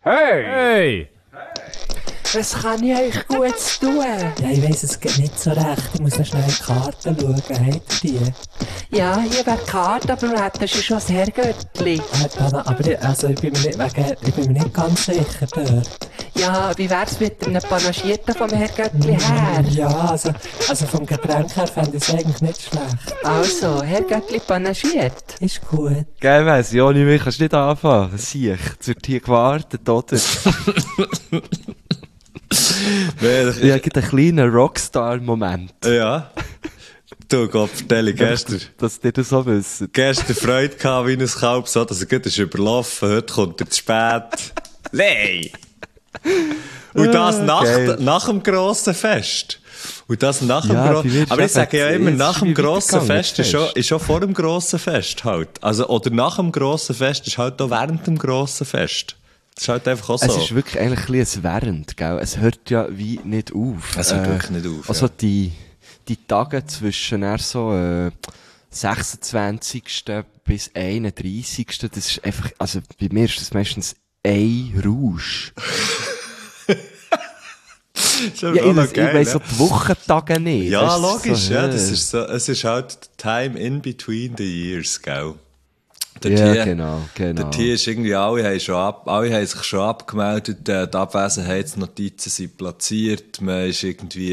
Hey! Was kann ich euch Gutes tun? Ja, ich weiss es geht nicht so recht. Ich muss noch schnell in die Karten schauen. Habt ihr die? Ja, hier wäre die Karte, aber wir hätten schon das Herrgöttli. Aber ich bin mir nicht ganz sicher dort. Ja, wie wär's mit einem Panagierten vom Herrgöttli her? Ja, also vom Getränk her fände ich es eigentlich nicht schlecht. Also, Herrgöttli panagiert. Ist gut. Geil, weiss, Joni, mich kannst du nicht anfangen. Sieh, es wird hier gewartet, oder? Ja, gibt einen kleinen Rockstar-Moment. Ja. Du, Gott, vertelle, gestern. Dass ihr das so wisst. Gestern Freude gehabt wie ein Kalb, so, dass er gut ist überlaufen. Heute kommt er zu spät. Nein! Und das nach dem grossen Fest. Und das nach dem grossen... Aber ich sage ja immer, nach dem grossen Fest ist schon vor dem grossen Fest halt. Also, oder nach dem grossen Fest ist halt auch während dem grossen Fest. Das ist halt einfach auch so. Es ist wirklich eigentlich ein bisschen während, gell? Es hört ja wie nicht auf. Es hört wirklich nicht auf. Also die Tage zwischen 26. bis 31. Das ist einfach, also bei mir ist das meistens ein Rausch. Ja, ich weiss so die Wochentage nicht. Ja, das logisch, so, ja. Das ist so, es ist halt time in between the years, gell? Ja, genau. Dort hier ist irgendwie, alle haben sich schon abgemeldet, die Abwesenheitsnotizen sind platziert, man ist irgendwie,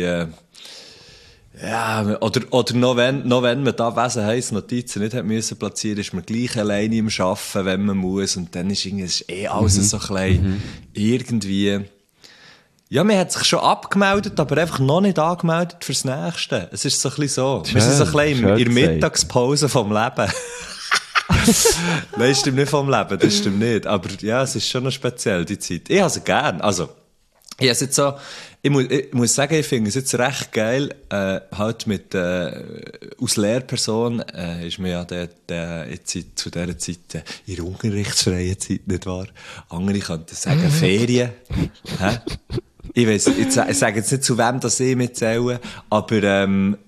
ja, oder noch wenn man die Abwesenheitsnotizen nicht hat müssen platzieren, ist man gleich alleine im Arbeiten, wenn man muss, und dann ist irgendwie, ist alles so klein, irgendwie, ja, man hat sich schon abgemeldet, aber einfach noch nicht angemeldet fürs Nächste. Es ist so ein bisschen so. Wir sind so ein bisschen in der Mittagspause vom Leben. Nein, das stimmt nicht vom Leben, das stimmt nicht. Aber ja, es ist schon noch speziell, die Zeit. Ich habe sie gern. Also, ich habe es jetzt so, ich muss sagen, ich finde es jetzt recht geil, halt mit, aus Lehrperson, ist mir ja jetzt zu dieser Zeit, in der unterrichtsfreien Zeit, nicht wahr? Andere könnten sagen, Ferien. Hä? Ich weiss, ich sage jetzt nicht, zu wem das ich mitzähle, aber,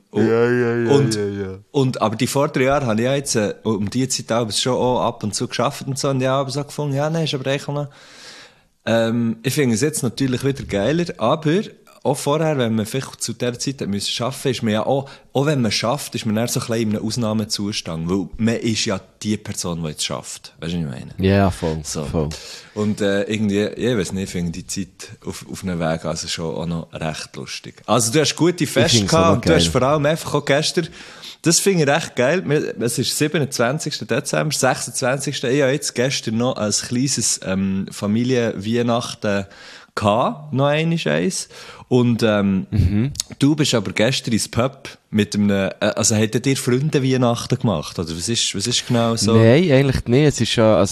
aber die vor 3 Jahren habe ich ja jetzt, um die Zeit auch schon auch ab und zu gearbeitet und so, und ja, aber so gefunden, ja, nein, ist aber eigentlich noch, ich finde es jetzt natürlich wieder geiler, aber auch vorher, wenn man vielleicht zu dieser Zeit arbeiten musste, ist man ja auch wenn man schafft, ist man eher so ein bisschen in einem Ausnahmezustand, weil man ist ja die Person, die jetzt schafft. Weißt du, was ich meine? Ja, voll. So. Voll. Und irgendwie, ich weiss nicht, ich finde die Zeit auf einem Weg also schon auch noch recht lustig. Also du hast gute Feste gehabt und du hast vor allem einfach auch gestern, das finde ich recht geil, es ist 27. Dezember, 26. Ich habe jetzt gestern noch ein kleines Familienweihnachten gehabt, noch eins. Und du bist aber gestern ins Pub mit einem, also hättet ihr Freunde Weihnachten gemacht? Oder was ist genau so? Nein, eigentlich nicht. Der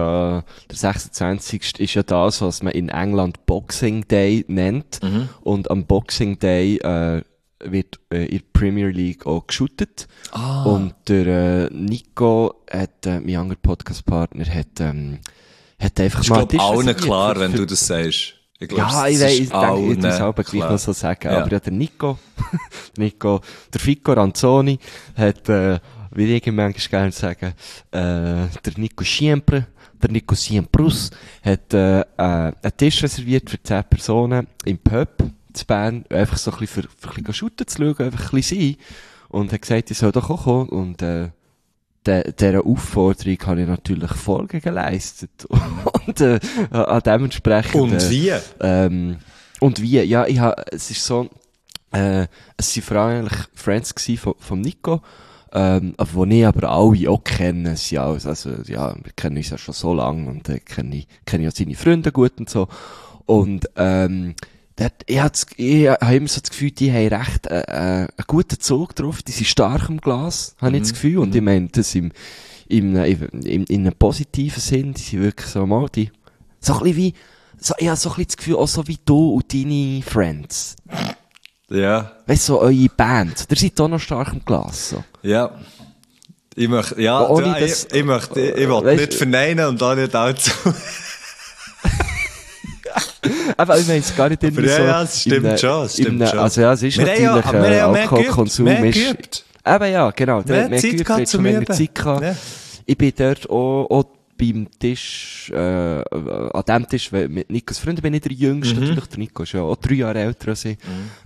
26. ist ja das, was man in England Boxing Day nennt. Und am Boxing Day wird in der Premier League auch geshootet. Und der Nico hat, mein anderer Podcast-Partner, hat einfach mal... Ich glaube, allen klar, wenn du das sagst. Ich glaub, ja, ich denke, ich muss es aber gleich noch so sagen. Ja. Aber ja, der Nico, der Fico Ranzoni hat, wie ich manchmal gerne sagen, der Nico Siemprus, hat, einen Tisch reserviert für 10 Personen im Pub zu Bern, einfach so ein bisschen für ein bisschen shooten zu schauen, einfach ein bisschen sein. Und hat gesagt, ich soll doch auch kommen. Und, dieser Aufforderung habe ich natürlich Folge geleistet. Und, dementsprechend. Und wie? Und wie? Ja, es ist so, es sind vor allem eigentlich Friends vom Nico, wo ich aber alle auch kenne. Ja, wir kennen uns ja schon so lange und, kenne ja seine Freunde gut und so. Und, ich habe immer so das Gefühl, die haben recht einen guten Zug drauf, die sind stark im Glas, habe ich das Gefühl. Und ich meine das in einem positiven Sinn, die sind wirklich so mal die, so ein bisschen wie, so, ich habe so ein bisschen das Gefühl, auch so wie du und deine Friends. Ja. Weißt du, so eure Band, ihr seid auch noch stark im Glas, so. Ja. Ich möchte, ich will nicht verneinen und auch nicht allzu. Aber ich meine es gar nicht immer so. Ja, es stimmt schon. Also ja, es ist natürlich Alkoholkonsum. Eben ja, genau. Mehr Zeit gehabt zum Üben. Zeit gehabt. Ja. Ich bin dort auch beim Tisch, an dem Tisch mit Nikos Freunden bin ich der Jüngste, natürlich. Der Nico ist ja auch 3 Jahre älter als ich.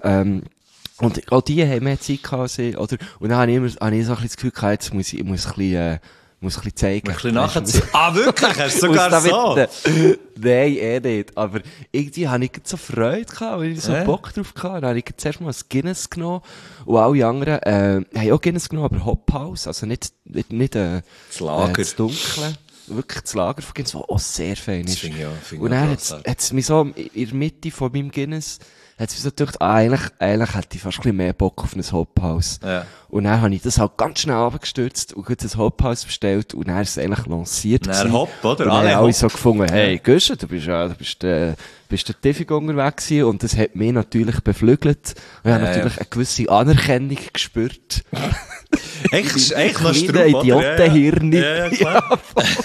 Und auch die haben mehr Zeit gehabt als ich, oder? Und dann habe ich so ein bisschen das Gefühl gehabt, jetzt muss ich ein bisschen zeigen. Ein bisschen nachziehen. Ah, wirklich? Hast du sogar so? Nein, nicht. Aber irgendwie habe ich so Freude gehabt, weil ich so Bock drauf hatte. Dann habe ich zuerst mal das Guinness genommen. Und alle anderen, haben auch Guinness genommen, aber Hop House. Also nicht, das Lager. Das Dunkle. Wirklich das Lager von Guinness, das auch sehr fein ist. Finde ich und dann hat es mich so in der Mitte von meinem Guinness, hat es mir so gedacht, eigentlich hätte ich fast ein bisschen mehr Bock auf ein Hophaus. Ja. Und dann habe ich das halt ganz schnell runtergestürzt und ein Hophaus bestellt und dann ist es eigentlich lanciert. Dann Hopp, oder? Und dann haben alle so gefunden, hey, Güsche, du bist der Tiffig unterwegs gewesen und das hat mich natürlich beflügelt. Und ich habe natürlich eine gewisse Anerkennung gespürt. Echt noch Strupp, Idiotenhirn. Ja, klar.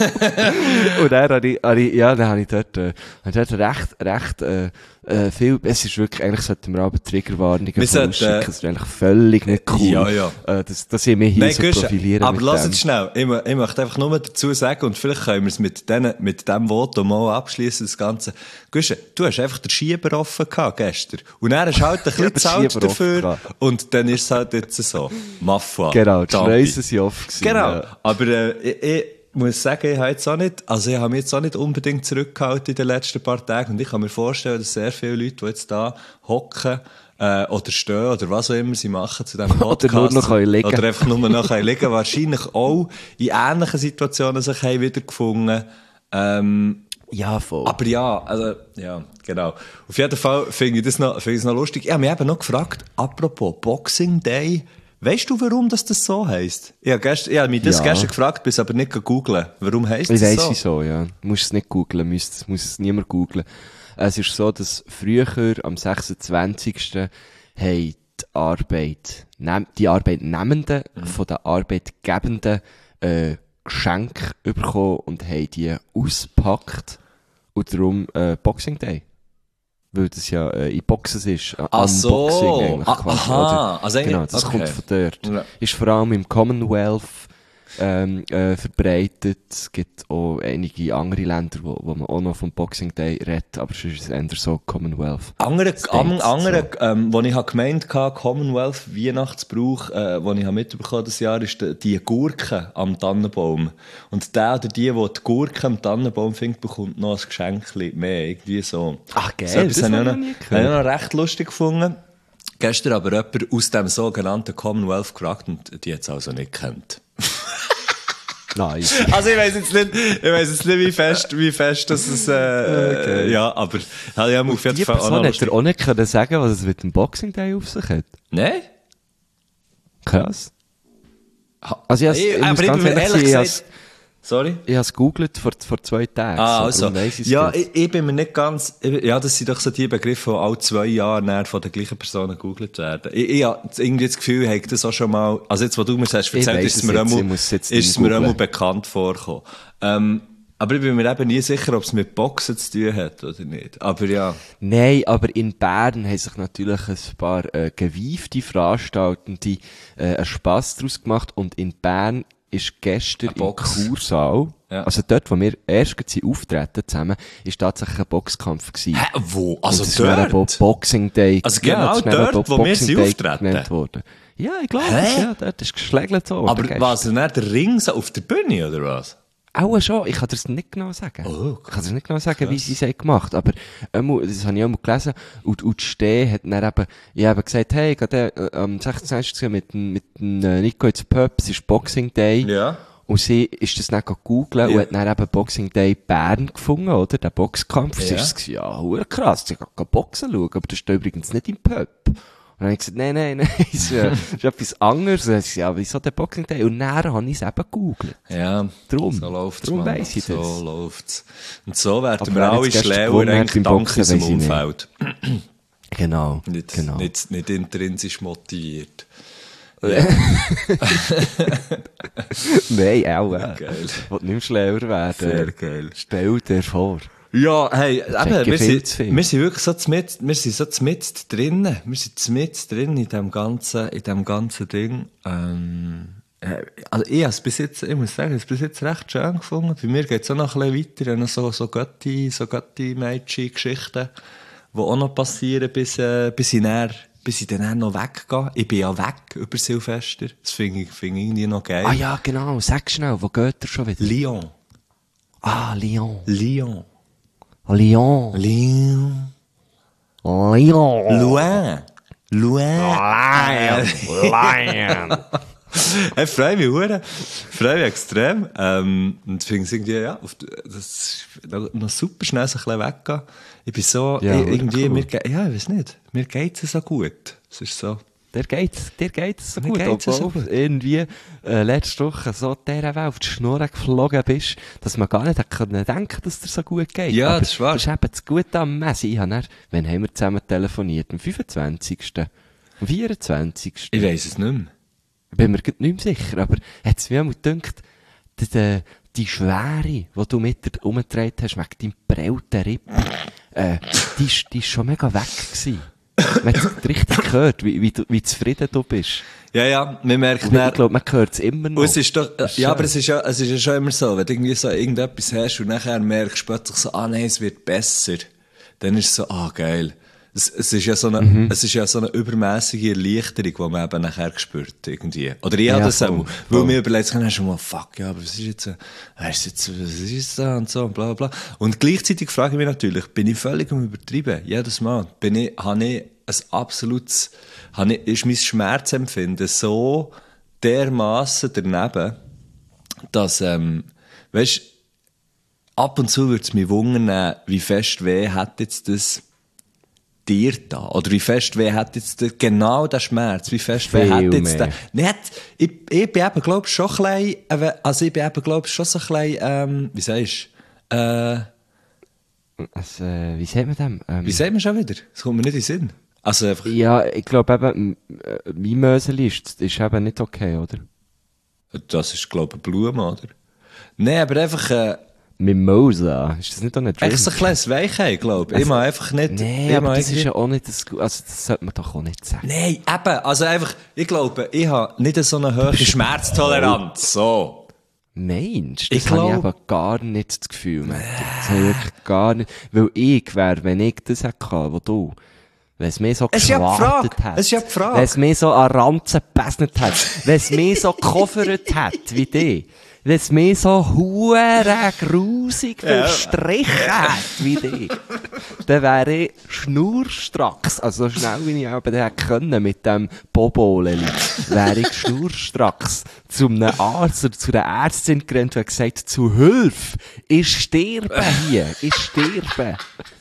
Und dann habe ich dort recht viel, es ist wirklich, eigentlich sollten wir aber Triggerwarnungen vorausschicken, das ist eigentlich völlig nicht cool. Ja. Dass ich mich hier so profilieren aber lass jetzt schnell, ich möchte einfach nur dazu sagen, und vielleicht können wir es mit dem Votum mal abschließen, das Ganze. Güsche, du hast einfach den Schieber offen gehabt gestern. Und dann hast du halt ein bisschen gezahlt dafür. Und dann ist es halt jetzt so. Mafia. Genau, die Schreisen sind offen gewesen. Genau. Ja. Aber, ich muss sagen, ich habe mich jetzt auch nicht unbedingt zurückgehalten in den letzten paar Tagen. Und ich kann mir vorstellen, dass sehr viele Leute, die jetzt da hocken, oder stehen, oder was auch immer sie machen zu diesem Podcast. Oder nur noch liegen. Oder einfach nur noch liegen. Wahrscheinlich auch in ähnlichen Situationen sich haben wiedergefunden. Ja, voll. Aber ja, also, ja, genau. Auf jeden Fall finde ich es noch lustig. Ich habe mich eben noch gefragt, apropos Boxing Day, weißt du, warum das so heisst? Ich habe mich das gestern gefragt, bis aber nicht googeln. Warum heisst das so? Ich weiss wieso, ja. Du musst es nicht googeln, muss es niemand googeln. Es ist so, dass früher, am 26. haben die Arbeitnehmenden von den Arbeitgebenden Geschenke bekommen und haben die ausgepackt. Und darum Boxing Day. Weil das ja in Boxes ist. So. Eigentlich quasi. Aha. Also genau, das okay. kommt von dort. Ja. Ist vor allem im Commonwealth verbreitet. Es gibt auch einige andere Länder, wo man auch noch vom Boxing Day redet, aber sonst ist es eher so Commonwealth. Andere, wo ich gemeint habe, Commonwealth Weihnachtsbrauch, wo ich mitbekommen das Jahr, ist die Gurke am Tannenbaum. Und der oder die Gurke am Tannenbaum findet, bekommt noch ein Geschenk mehr. Irgendwie so. Ach, geil. So, das habe ich noch recht lustig gefunden. Gestern aber jemand aus dem sogenannten Commonwealth gefragt und die hat es also nicht gekannt. Nice. Also ich weiss jetzt nicht, wie fest das es, okay. Ja, aber, ich habe auf jeden Fall auch noch lustig. Hat er auch nicht können sagen, was es mit dem Boxing Day auf sich hat? Nein? Krass. Also ich habe es gegoogelt vor 2 Tagen. Also. Ja, ich bin mir nicht ganz, das sind doch so die Begriffe, die alle 2 Jahre von der gleichen Person gegoogelt werden. Ich habe irgendwie das Gefühl, ich habe das auch schon mal, also jetzt, wo du mir sagst, erzählt, ist es mir einmal bekannt vorgekommen. Aber ich bin mir eben nie sicher, ob es mit Boxen zu tun hat oder nicht. Aber ja. Nein, aber in Bern haben sich natürlich ein paar gewiefte Veranstaltende einen Spass daraus gemacht und in Bern ist gestern im Kursaal, also dort, wo wir erst auftreten zusammen, ist tatsächlich ein Boxkampf gewesen. Hä, wo? Also und dort? Das Boxing Day. Also genau dort, wo wir sie auftreten? Worden. Ja, ich glaube, ja, dort ist geschlägelt so. Aber was, nicht der Ring so auf der Bühne, oder was? Auch schon, ich kann dir das nicht genau sagen. Oh, ich kann dir nicht genau sagen, wie sie es gemacht haben, aber das habe ich auch mal gelesen. Und die Steh hat dann eben, ich habe gesagt, hey, gerade am 26. mit Nico ins Pub, es ist Boxing Day. Ja. Und sie ist das dann gegoogelt und hat dann eben Boxing Day Bern gefunden, oder? Der Boxkampf. Sie ist ja, krass, sie kann Boxen schauen, aber das ist übrigens nicht im Pub. Und dann habe ich gesagt, nein, es ist etwas anderes. Und dann gesagt, ja, wieso der Boxing Day? Und dann habe ich es eben gegoogelt. Ja, drum läuft's, Mann. Weiss ich das. So läuft's. Und so werden wir alle schlauer, dank unserem Umfeld. Genau. Nicht intrinsisch motiviert. Ja. Nein, auch. Geil. Will nicht schlauer werden. Sehr geil. Stell dir vor. Ja, hey, eben, wir sind wirklich so mit drinnen. Wir sind mit drin in dem ganzen Ding. Also ich habe es bis jetzt, ich muss sagen, ich habe es bis jetzt recht schön gefunden. Bei mir geht es auch noch ein bisschen weiter. Ich habe noch so Götti-Mädchen-Geschichten, die auch noch passieren, bis ich dann noch weggehe. Ich bin ja weg über Silvester. Das finde ich irgendwie noch geil. Ah ja, genau. Sag schnell, wo geht er schon wieder? Lyon. Ah, Lyon. Lyon. Lyon. Lyon. Lyon. Loin. Lion. Ich freue mich hure. Freue mich extrem. Und finde es irgendwie, ja, das ist noch super schnell so ein bisschen weggehen. Ich bin so, Ja, irgendwie, cool. ich weiß nicht, mir geht es so gut. Es ist so. Dir geht's so Mir gut, geht's so obwohl gut. du irgendwie letzte Woche so dieser Welt auf die Schnur geflogen bist, dass man gar nicht hätte denken können, dass dir so gut geht. Ja, Aber das ist wahr. Das ist eben das Gute am Messi. Ich habe dann, wann haben wir zusammen telefoniert? Am 25. Am 24. Ich weiss es nicht mehr. Bin mir grad nicht mehr sicher, aber hat es mir auch gedacht, die Schwere, die du mit dir umgetragen hast, wegen deinem prellten Rippen, die ist schon mega weg gewesen. Man hat richtig gehört, wie zufrieden du bist. Ja, man merkt Und ich glaube, man hört es immer noch. Und es ist doch, Das ist ja, schön. aber es ist ja schon immer so, wenn du irgendwie so irgendetwas hast und nachher merkst du plötzlich so, nein, es wird besser, dann ist es so, geil. Es ist ja so eine übermäßige Erleichterung, die man eben nachher spürt, irgendwie. Oder ich habe das voll, auch, weil mir überlegt, dann schon mal, fuck, ja, aber was ist jetzt da und so und bla, bla. Und gleichzeitig frage ich mich natürlich, bin ich völlig übertrieben? Jedes Mal. Ist mein Schmerzempfinden so dermassen daneben, dass, weisst, ab und zu würde es mich wundern, wie fest weh hat jetzt das dir da? Oder wie fest weh hat jetzt genau der Schmerz? Wie fest weh Viel hat jetzt mehr. der? Nicht, ich bin eben, glaub ich, schon ein bisschen, also ich bin eben, glaub ich, schon so ein bisschen, wie sagst du, Wie sagt man dem? wie sagt man schon wieder? Das kommt mir nicht in den Sinn. Also einfach, Ja, ich glaube eben, mein Möseli ist eben nicht okay, oder? das ist, glaube ich, eine Blume, oder? Nein, aber einfach, Mimosa, ist das nicht auch ein Drink? echt so ein kleines Weichheit, glaube ich. Ich mag einfach nicht, Nee, ich aber mag das ist irgendwie- ja auch nicht das Gute, also das sollte man doch auch nicht sagen. Nein, eben, also einfach, ich glaube, ich habe nicht so eine hohe Schmerztoleranz, so. Meinst du? Ich Das habe ich glaub- eben gar nicht das Gefühl, Matti. Das habe ich wirklich gar nicht. Weil ich wäre, wenn ich das hätte gehabt, wo du, wenn es mir so Es ist ja die geschwartet Frage. hat. Es ist ja die Frage. Wenn es mir so an Ranzen gebesnet hat. Wenn es mir so gecovert hat, wie die. Wenn es mir so hure grusig verstrichen hat, wie die. Dann wäre ich schnurstracks, also so schnell wie ich aber den hätte können mit dem Boboleli, wäre ich schnurstracks zu einem Arzt oder zu einer Ärztin gerannt und hat gesagt, zu Hilfe, ich sterbe hier, ich sterbe.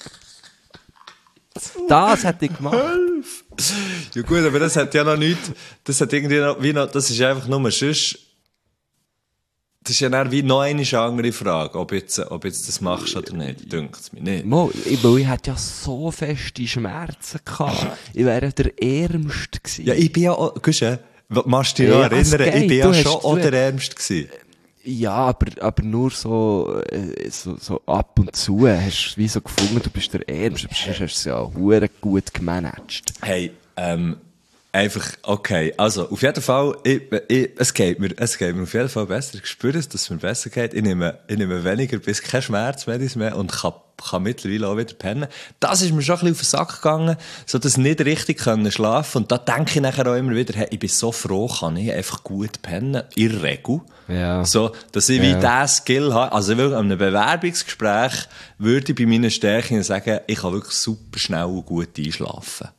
Das hätte ich gemacht. Ja gut, aber das hat ja noch nichts, das hat irgendwie noch, das ist einfach nur sonst, das ist ja dann wie noch eine andere Frage, ob jetzt das machst oder nicht, dünkt es mir nicht. Weil ich hatte ja so feste Schmerzen gehabt. Ich wäre der Ärmste gewesen. Ja, ich bin ja auch, Guschen, machst du dich noch Ja, es erinnern, ich geht. bin Du ja hast- schon auch der Ärmste gewesen. Ja, aber nur so ab und zu hast du wie so gefunden, du bist der Ärmste, aber sonst hast du es ja hure gut gemanagt. Hey, einfach, okay, also, auf jeden Fall, es geht mir auf jeden Fall besser. Ich spüre es, dass es mir besser geht. Ich nehme weniger bis kein Schmerzmedizin mehr und kann mittlerweile auch wieder pennen. Das ist mir schon ein bisschen auf den Sack gegangen, so dass ich nicht richtig schlafen konnte. Und da denke ich nachher auch immer wieder, hey, ich bin so froh, kann ich einfach gut pennen, in der Regel. Ja. So, dass ich wie Ja. diesen Skill habe. Also wirklich, an einem Bewerbungsgespräch würde ich bei meinen Stärken sagen, ich kann wirklich super schnell und gut einschlafen.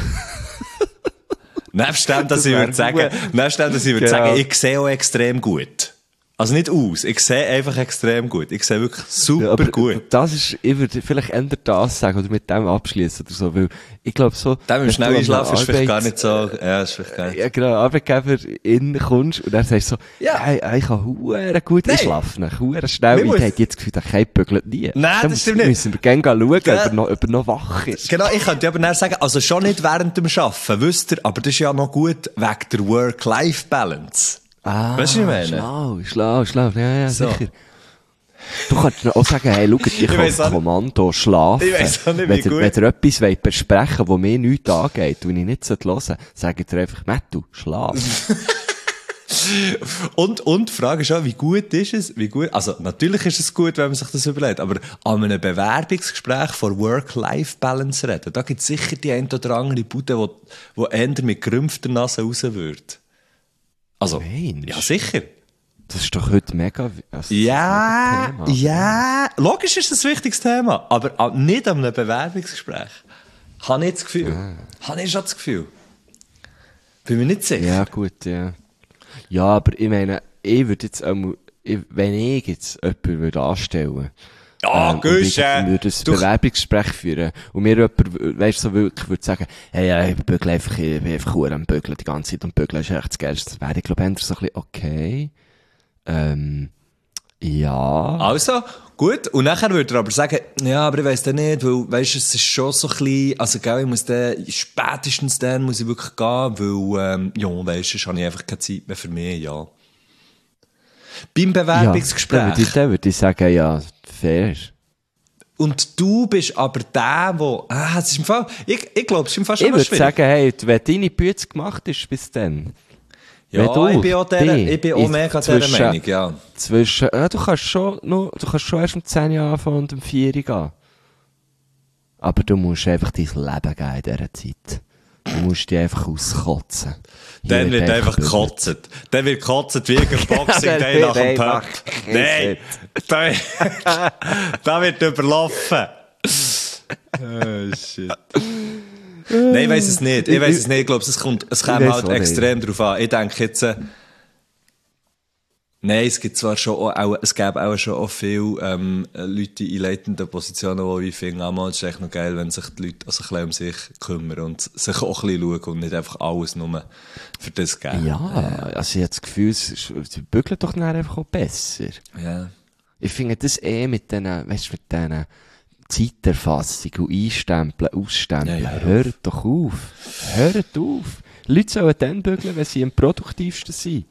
Nebst dem, dass ich würde sagen, Genau. ich sehe auch extrem gut. Also nicht aus, ich sehe einfach extrem gut. Ich sehe wirklich super Ja, aber gut. das ist, ich würde vielleicht eher das sagen oder mit dem abschließen oder so, weil ich glaube so... Dann, wenn wir schnell du an einschlafen, ist vielleicht gar Arbeits- nicht so, ja, ist vielleicht gar nicht. Ja, genau, Arbeitgeber in kommst und dann sagst du so, Ja. hey, ich kann hure gut Nein. schlafen, hure schnell, Wir ich muss- hätte jetzt das Gefühl, der bügelt nie. Nein, Dann das stimmt nicht. müssen wir gerne schauen, Gell? ob er noch wach ist. Genau, ich könnte aber dann sagen, also schon nicht während dem Arbeiten, wisst ihr, aber das ist ja noch gut wegen der Work-Life-Balance. Ah, Weißt du, was ich meine? Schlau, ja, So. sicher. Du kannst auch sagen, hey, schau, ich kann weiss auf auch nicht- Kommando schlafen. Ich weiss auch nicht, wie wenn gut. ihr etwas wollt besprechen wollt, das mir nichts angeht und ich nicht hören sollte, sagt ihr einfach, Mattu, schlaf. Und die Frage ist auch, wie gut ist es? Also, natürlich ist es gut, wenn man sich das überlegt, aber an einem Bewerbungsgespräch von Work-Life-Balance reden, da gibt es sicher die ein oder andere Bude, wo eher mit gerümpfter Nase raus würde. Also, Mensch. ja, sicher. Das ist doch heute mega... Also Ja, mega Thema. ja. Logisch ist das ein wichtiges Thema, aber nicht an einem Bewerbungsgespräch. Habe ich das Gefühl. Habe ich schon das Gefühl. Bin mir nicht sicher. Ja, gut, ja. Ja, aber ich meine, ich würde jetzt einmal, wenn ich jetzt jemanden würde anstellen Ja, und ich Güsche. würde ein Bewerbungsgespräch führen und mir jemand, weißt du, so wirklich würde sagen, hey, ja, ich bügle einfach, ich bin einfach am Bügeln die ganze Zeit und Bügeln ist echt das Geilste. Das wäre, ich glaube, eher so ein bisschen okay. Ja. Also, gut. Und nachher würde er aber sagen, ja, aber ich weiss dann nicht, weil, weisst, es ist schon so ein bisschen, also, gell, ich muss dann, spätestens dann muss ich wirklich gehen, weil, ja, weisst, sonst habe ich einfach keine Zeit mehr für mich, ja. Beim Bewerbungsgespräch. Ja, dann würde ich sagen, ja, fair. Und du bist aber der, es ist im Fall, ich glaube, es ist im Fall schon Ich würde schwierig. sagen, hey, wenn deine Bütze gemacht ist bis dann, Ja, wenn du ich bin auch, ich bin auch in mega dieser zwischen- Meinung, ja. ja, du kannst schon erst um 10 Uhr anfangen und um 4 Uhr gehen. Aber du musst einfach dein Leben geben in dieser Zeit. Du musst dich einfach auskotzen. Hier Dann wird einfach gebügelt. gekotzt. Dann wird gekotzt wie ein Boxing Day nach dem Pub. Nein, da wird überlaufen. Oh, shit. Nein, ich weiss es nicht. Ich glaube, es käme weiss halt auch extrem drauf an. Ich denke jetzt, nein, es gibt zwar schon auch, es gäbe auch schon auch viele Leute in leitenden Positionen, die ich finde, es ist echt noch geil, wenn sich die Leute also ein bisschen um sich kümmern und sich auch ein bisschen schauen und nicht einfach alles nur für das geben. Ja, also ich habe das Gefühl, sie bügeln doch dann einfach auch besser. Ja. Ich finde das mit diesen, weißt du, mit diesen Zeiterfassung und Einstempeln, Ausstempeln. Ja, ja, hört doch auf. Hört auf. Leute sollen dann bügeln, wenn sie am produktivsten sind.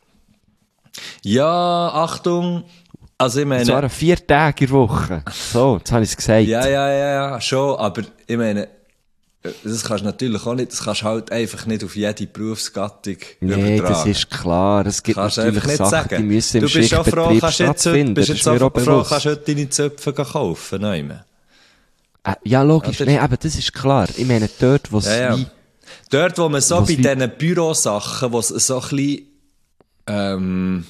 Ja, Achtung. Also ich meine... Es waren 4 Tage in der Woche. So, jetzt habe ich es gesagt. Ja, schon, aber ich meine, das kannst du natürlich auch nicht, das kannst du halt einfach nicht auf jede Berufsgattung Nee, übertragen. das ist klar. Es gibt Kannst du natürlich einfach nicht Sachen, sagen. die müssen im Du bist auch froh, Schichtbetrieb kannst jetzt, stattfinden. bist Das jetzt ist mir auch auch froh, bewusst. kannst heute deine Zöpfe kaufen, nein. Ja, logisch. Oder? Nee, aber das ist klar. Ich meine, dort, wo es Ja. wie... Dort, wo man so Was bei wie- diesen Bürosachen, wo es so ein bisschen,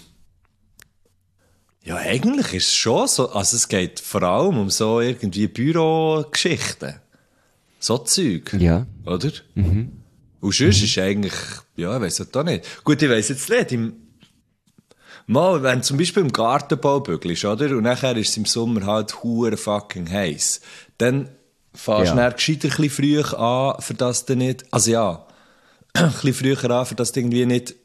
ja, eigentlich ist es schon so, also es geht vor allem um so irgendwie Bürogeschichten. So Zeug. Ja. Oder? Und sonst ist eigentlich, ja, ich weiss es auch nicht. Gut, ich weiss jetzt nicht, mal, wenn du zum Beispiel im Gartenbau bügelst, oder? Und nachher ist es im Sommer halt hure fucking heiß. Dann fährst du Ja. dann gescheiter ein bisschen früh an, für das du nicht, also ja, ein bisschen früher an, für das du irgendwie nicht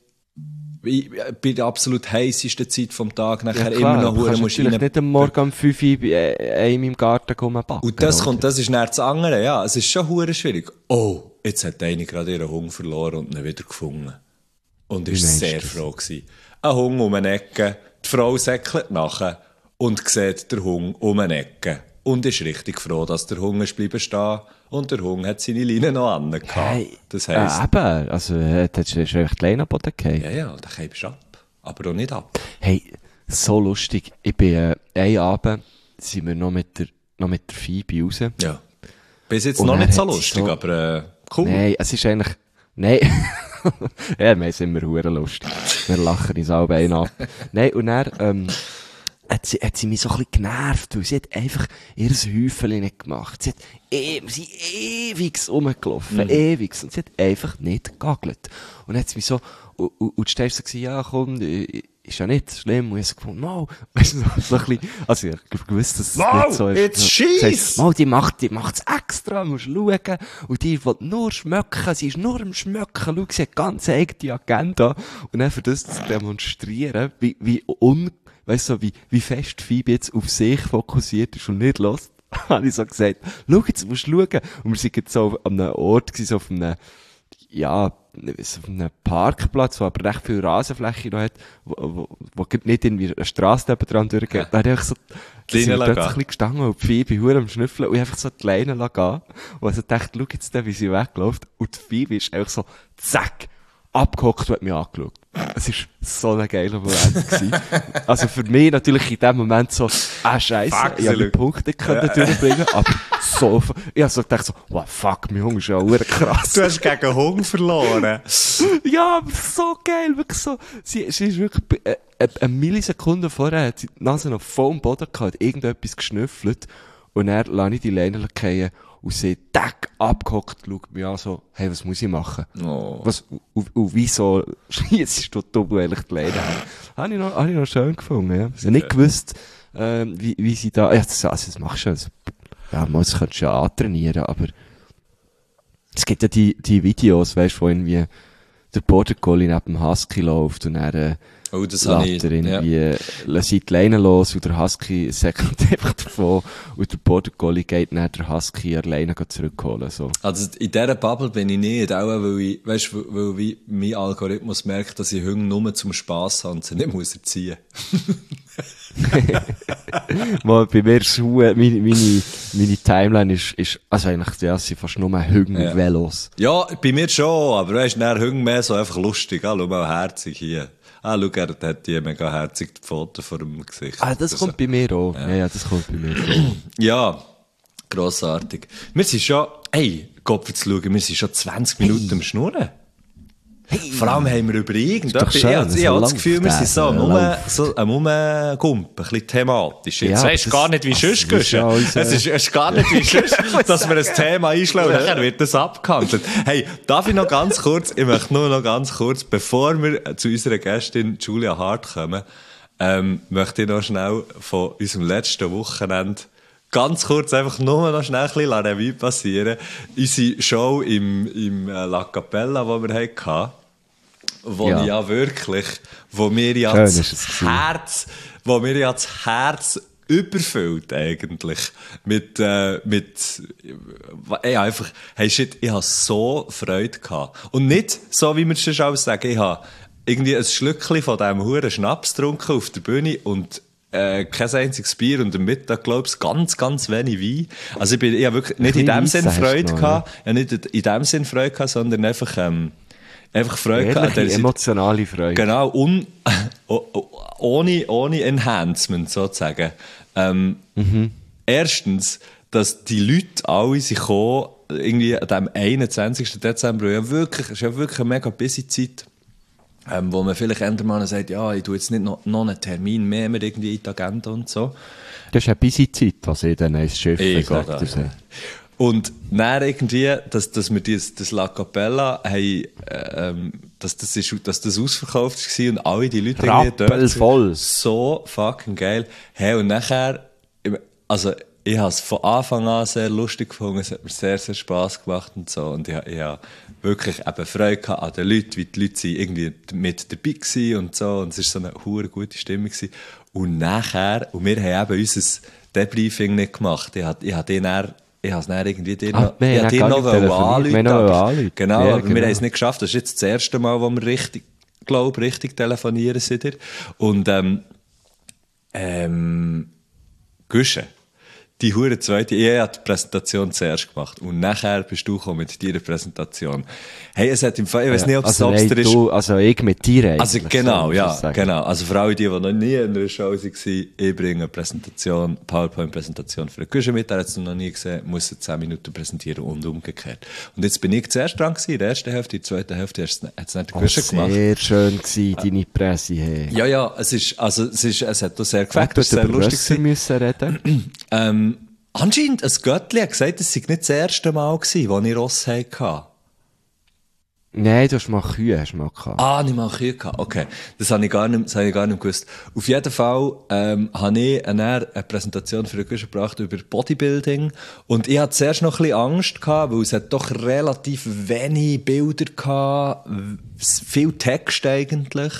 bei der absolut heissesten Zeit vom Tag nachher Ja, klar, immer noch du hure kannst musst natürlich nicht am Morgen um 5 Uhr bei einem im Garten backen. Und das oder? kommt, das ist dann das andere, ja. Es ist schon hure schwierig. Oh, jetzt hat eine gerade ihren Hund verloren und ihn wieder gefunden. Und ist meinst sehr du das? froh gewesen. Ein Hund um eine Ecke, die Frau säckelt nachher und sieht den Hund um eine Ecke. Und ist richtig froh, dass der Hund ist bleiben stehen und der Hund hat seine Leine noch an. Hey, Das heisst, eben, also, das ist einfach die Leine am Boden gefallen. ja, da keibst du ab. Aber auch nicht ab. Hey, so lustig. Ich bin, einen Abend sind wir noch mit der Phoebe raus. Ja. Bis jetzt Und noch er nicht so hat sie lustig, so- aber cool. Nein, es ist eigentlich, nein. Ja, wir sind immer hure lustig. Wir lachen uns alle ein ab. Nein, und dann, hat sie mich so ein bisschen genervt, weil sie hat einfach ihr Häufchen nicht gemacht. Sie ist ewig rumgelaufen, ewig. Und sie hat einfach nicht gegagelt. Und dann hat sie mich so, und Steffi so gesagt, ja, komm, ist ja nicht schlimm. Und ich so gefunden, no. Weißt du, so ein bisschen, also ich gewusst, dass es Wow, nicht so ist. jetzt Sie schieß! sagt, mal, die macht's extra, musst schauen. Und die will nur schmecken, sie ist nur am Schmecken. Schau, sie hat ganz eigene Agenda. Und dann für das zu demonstrieren, weißt du, wie fest Phoebe jetzt auf sich fokussiert ist und nicht los, habe ich so gesagt, schau, jetzt musst du schauen. Und wir sind jetzt so an einem Ort gewesen, so auf einem, ja, so auf einem Parkplatz, wo aber recht viel Rasenfläche noch hat, wo nicht irgendwie eine Strasse dran durchgeht. Da habe ich so, Die sind wir Leine plötzlich gestanden und die Phoebe hure am Schnüffeln und ich einfach so die Leine gehen. Und also dachte, schau jetzt da, wie sie wegläuft. Und die Phoebe ist einfach so, zack, abgehockt und hat mich angeschaut. Es war so ein geiler Moment gewesen. Also für mich natürlich in dem Moment so, Scheisse, ich habe die Punkte können durchbringen, aber so, ich habe so gedacht so, wow, fuck, mein Hunger ist ja auch krass. Du hast gegen Hunger verloren. Ja, aber so geil, wirklich so. Sie ist wirklich, eine Millisekunde vorher hat sie die Nase noch voll am Boden gehabt, hat irgendetwas geschnüffelt und dann lasse ich die Leine fallen und sie tack abgehockt, schaut mich an so, hey, was muss ich machen? Oh. Was, und wieso schießt du doppelt eigentlich die Leine her? Habe ich noch schön gefunden, ja. Ich habe nicht gewusst, wie sie da, ja, das machst du also, ja, das könntest du ja antrainieren, aber es gibt ja die Videos, weißt du, wo irgendwie der Border Collie neben dem Husky läuft und dann, Oh, das habe ich, irgendwie, lässt sie die Leine los und der Husky säckelt einfach davon und der Border Collie geht dann der Husky alleine zurückholen, so. Also, in dieser Bubble bin ich nicht, auch weil ich, weißt, weil wie mein Algorithmus merkt, dass ich Hunde nur zum Spass habe und sie nicht muss erziehen. Mal, bei mir ist meine Timeline ist, also eigentlich, ja, sie fast nur Hunde-Velos. Ja, bei mir schon, aber weißt du, dann Hunde mehr so einfach lustig, schau mal, herzig hier. Schau, er hat die mega herzig die Foto vor dem Gesicht. Das kommt bei mir auch. Ja, das kommt bei mir auch. Ja, grossartig. Wir sind schon, Gott zu schauen, wir sind schon 20 Minuten am Schnurren. Vor allem haben wir über irgendetwas, ich habe das Gefühl, wir sind so am Rumgumpen, ein bisschen thematisch. Jetzt weisst du gar nicht, wie sonst gehst. Es ist gar nicht wie sonst, dass wir ein Thema einschlagen, nachher wird das abgehandelt. Hey, darf ich noch ganz kurz, ich möchte nur noch ganz kurz, bevor wir zu unserer Gästin Julia Hart kommen, möchte ich noch schnell von unserem letzten Wochenende ganz kurz einfach nur noch schnell ein bisschen Revue passieren. Unsere Show im La Capella, die wir hatten, wo mir ja das Herz überfüllt eigentlich mit einfach, hey shit, ich habe so Freude gehabt. Und nicht so, wie wir es schon sagen, ich habe irgendwie ein Schlückchen von diesem huren Schnaps getrunken auf der Bühne und kein einziges Bier und am Mittag, glaube ich, ganz, ganz wenig Wein. Also ich habe wirklich nicht in dem Sinn Freude gehabt, nicht in dem Sinn Freude gehabt, sondern einfach Freude gehabt. Emotionale Freude. Genau, ohne Enhancement sozusagen. Erstens, dass die Leute alle sich kommen, irgendwie an dem 21. Dezember, es ist ja wirklich eine mega busy Zeit. Wo man vielleicht mal sagt, ja, ich tue jetzt nicht noch einen Termin mehr irgendwie in die Agenda und so. Das ist eine busy Zeit, was ich dann ins Schiff gesagt habe. Und dann irgendwie, dass wir das La Capella haben, dass das ausverkauft war und alle die Leute irgendwie dort voll. So fucking geil. Hey, und nachher, also, ich habe es von Anfang an sehr lustig gefunden, es hat mir sehr, sehr Spass gemacht und so. Und ich habe wirklich eben Freude an den Leuten, wie die Leute irgendwie mit dabei waren und so. Und es war so eine hure gute Stimmung gewesen. Und nachher, und wir haben eben unser Debriefing nicht gemacht. Ich habe es dann irgendwie dir noch anrufen. Genau, aber wir haben es nicht geschafft. Das ist jetzt das erste Mal, wo wir richtig telefonieren sind. Und Güsche. Die hure zweite, ich habe die Präsentation zuerst gemacht und nachher bist du gekommen mit deiner Präsentation. Hey, es hat im Fall, ich weiß nicht, ob es ist. Also ich mit dir also genau, so, genau. Also für alle die noch nie in einer Show waren, ich bringe eine Präsentation, PowerPoint-Präsentation für eine Küche mit, der hat es noch nie gesehen, muss 10 Minuten präsentieren und umgekehrt. Und jetzt bin ich zuerst dran gewesen, in der ersten Hälfte, in der zweiten Hälfte hat es nicht die Küche gemacht. Sehr schön gewesen, deine Presse. Hey. Ja, es hat auch sehr gefällt, es war sehr lustig gewesen. Müssen reden. Anscheinend, ein Göttli hat gesagt, es sei nicht das erste Mal gewesen, wo ich Ross hatte. Nein, du hast mal Kühe gehabt. Nicht mal Kühe gehabt. Okay. Das habe ich gar nicht gewusst. Auf jeden Fall, habe ich eine Präsentation für eine Küche gebracht über Bodybuilding. Und ich hatte zuerst noch ein bisschen Angst gehabt, weil es hat doch relativ wenig Bilder gehabt, viel Text eigentlich.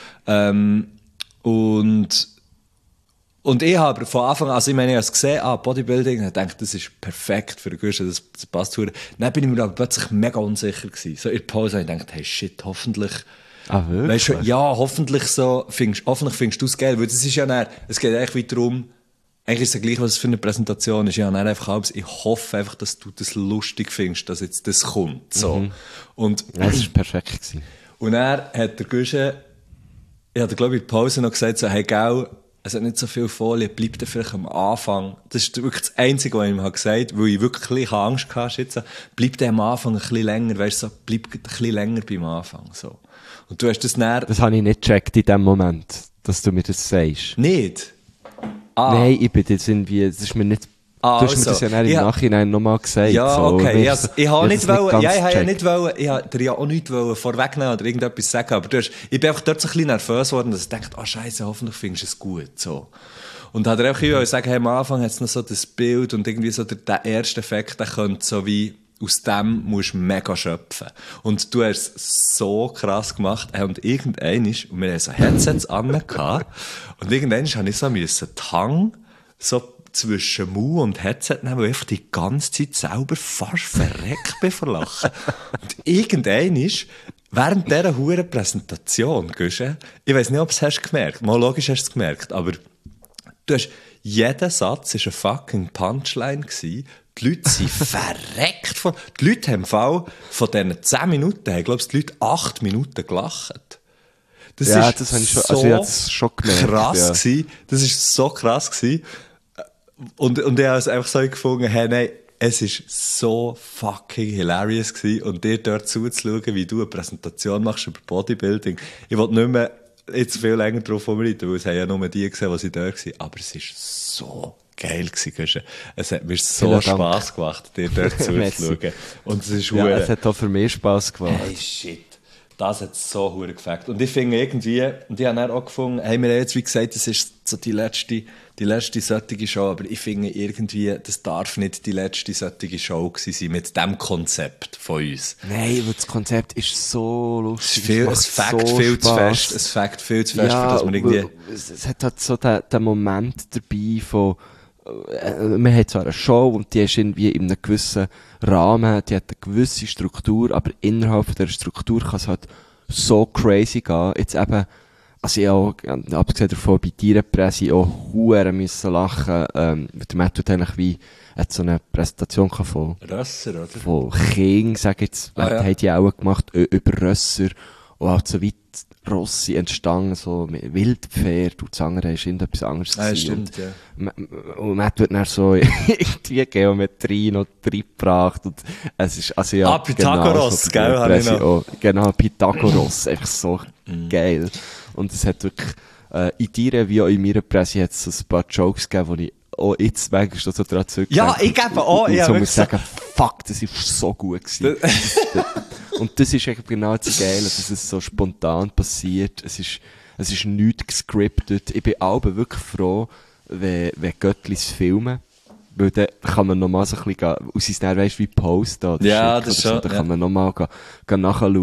Und ich habe von Anfang an, also ich meine, ich habe es gesehen, Bodybuilding, und ich dachte, das ist perfekt für den Guschen, das passt zu. Dann bin ich mir aber plötzlich mega unsicher gewesen. So in der Pause habe ich gedacht, hey shit, hoffentlich. Wirklich? Weißt du, ja, hoffentlich findest du es geil, weil das ist ja dann, es geht eigentlich wieder darum, eigentlich ist es ja gleich, was es für eine Präsentation ist. Ja, dann einfach alles, ich hoffe einfach, dass du das lustig findest, dass jetzt das kommt, so. Und, ja, das war perfekt gewesen. Und er hat der Guschen, ich hatte glaube ich in der Pause noch gesagt, so, hey, gell, es hat nicht so viel Folie, bleibt er vielleicht am Anfang. Das ist wirklich das Einzige, was ich ihm gesagt habe, weil ich wirklich Angst hatte, bleibt er am Anfang ein bisschen länger, weißt du, so, bleibt ein bisschen länger beim Anfang, so. Und du hast das näher... Das habe ich nicht gecheckt in dem Moment, dass du mir das sagst. Nicht? Nein, ich bin jetzt irgendwie, das ist mir nicht... Du hast mir das ja dann im Nachhinein nochmal gesagt. Ja, so. okay. Ich habe nicht wollen, ich habe dir ja auch nicht vorwegnehmen oder irgendetwas sagen, aber ich bin einfach dort so ein bisschen nervös geworden, dass ich dachte, Scheiße, hoffentlich findest du es gut, so. Und hat er auch sagen, hey, am Anfang hat es noch so das Bild und irgendwie so der erste Effekt, der könnte so wie, aus dem musst du mega schöpfen. Und du hast es so krass gemacht. Und irgendwann und wir haben so Headsets an gehabt, und irgendwann habe ich so müssen die Hang, so zwischen Mund und Headset nehmen, weil ich einfach die ganze Zeit selber fast verreckt bin vor Lachen. Und irgendwann während dieser huren Präsentation, Guschen, ich weiss nicht, ob du es hast gemerkt, mal logisch hast du es gemerkt, aber du hast, jeder Satz war eine fucking Punchline gewesen. Die Leute sind verreckt von, die Leute haben im Fall von diesen 10 Minuten, ich glaube, die Leute 8 Minuten gelacht. Das ja, ist das habe ich schon, so also ich habe das schon gemerkt. Krass gewesen. Das ist so krass gewesen. Und ich habe es einfach so gefunden, hey, nein, es ist so fucking hilarious gewesen. Und dir dort zuzuschauen, wie du eine Präsentation machst über Bodybuilding. Ich wollte nicht mehr jetzt viel länger drauf vorbereiten, weil es haben ja nur die gesehen, die da waren. Aber es ist so geil gewesen. Es hat mir so Spass gemacht, dir dort zuzuschauen. Und es ist es hat auch für mich Spass gemacht. Hey, shit. Das hat so hure gefällt. Und ich finde irgendwie, und ich habe dann auch gefunden, hey, wir haben jetzt, wie gesagt, das ist so die letzte solche Show, aber ich finde irgendwie, das darf nicht die letzte solche Show gewesen sein mit diesem Konzept von uns. Nein, weil das Konzept ist so lustig. Es fängt viel zu fest, für dass man irgendwie... Es hat halt so den Moment dabei von, man hat zwar eine Show und die ist irgendwie in einem gewissen Rahmen, die hat eine gewisse Struktur, aber innerhalb der Struktur kann es halt so crazy gehen. Jetzt eben, also ich auch, abgesehen davon, bei Tierenpresse auch verdammt müssen lachen, der Matt tut eigentlich wie, hat so eine Präsentation von Rösser, oder? Von King, sag ich jetzt, haben die auch gemacht, über Rösser, und halt so weit Rossi entstanden, so mit Wildpferd, und das andere ist irgendetwas anderes. Ja, stimmt, ja. Und Matt wird dann so irgendwie Geometrie noch reingebracht, und es ist, also ja. Pythagoras, gell, habe ich noch. Auch, genau, Pythagoras, einfach so geil. Und es hat wirklich, in dir wie auch in meiner Presse hat es so ein paar Jokes gegeben, die ich auch jetzt manchmal so dran zurückdenke. Ja, ich gebe auch, und ja. So muss sagen, fuck, das ist so gut gewesen. Und das ist eigentlich genau das Geile, dass es so spontan passiert. Es ist nichts gescriptet. Ich bin auch wirklich froh, wenn Göttlis filmen. Weil dann kann man nochmal so ein bisschen, aus seinem Nerv, weisst, wie posten oder ja, schicken das oder so. schon. Dann kann man nochmal nachschauen.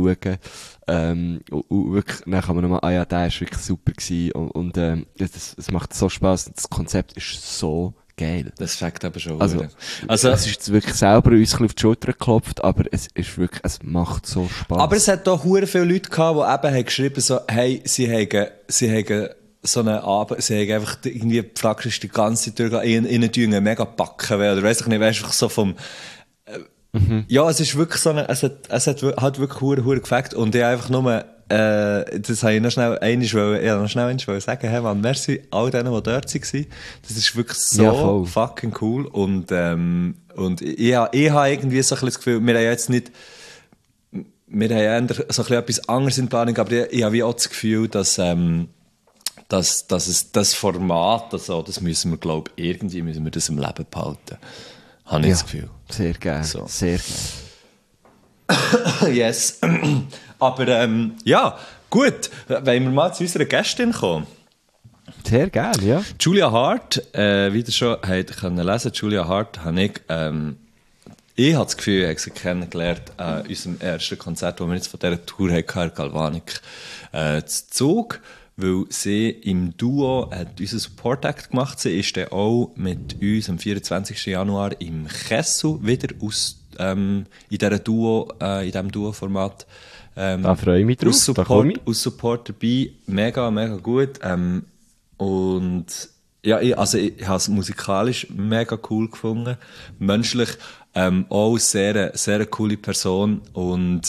Und wirklich, dann kann man nochmal, ja, der ist wirklich super gewesen. Und es macht so Spass. Das Konzept ist so geil. Das fängt aber schon. Also es ist jetzt wirklich selber uns ein bisschen auf die Schulter geklopft, aber es ist wirklich, es macht so Spass. Aber es hat auch hure viele Leute gehabt, die eben haben geschrieben, so, hey, sie haben so eine Abend, sie haben einfach irgendwie praktisch die ganze Zeit durch, ihnen tun mega backen weh, oder weiss ich nicht, weißt du, so vom, ja, es ist wirklich so es hat wirklich hure gefällt, und ich einfach nur, das habe ich noch schnell einmal sagen, hey Mann, merci all denen, die dort waren. Das ist wirklich so fucking cool, und ich habe irgendwie so ein bisschen das Gefühl, wir haben jetzt nicht, wir haben eher so ein bisschen etwas anderes in Planung, aber ich habe wie auch das Gefühl, dass es das Format, also, das müssen wir, glaube ich, irgendwie müssen wir das im Leben behalten. Habe ich das Gefühl. Sehr gerne, so. Sehr gerne. Yes. Aber, ja, gut. Wollen wir mal zu unserer Gästin kommen? Sehr gerne, ja. Julia Hart, wie ihr schon habt können lesen, Julia Hart habe ich habe das Gefühl, ich habe sie kennengelernt an unserem ersten Konzert, das wir jetzt von dieser Tour hatten, Galvanik, zu Zug. Weil sie im Duo hat unseren Support-Act gemacht. Sie ist dann auch mit uns am 24. Januar im Kessel wieder in diesem Duo-Format. Da freue ich mich drauf. Aus Support dabei. Mega, mega gut. Und ja, ich habe es musikalisch mega cool gefunden. Menschlich auch sehr, sehr coole Person. Und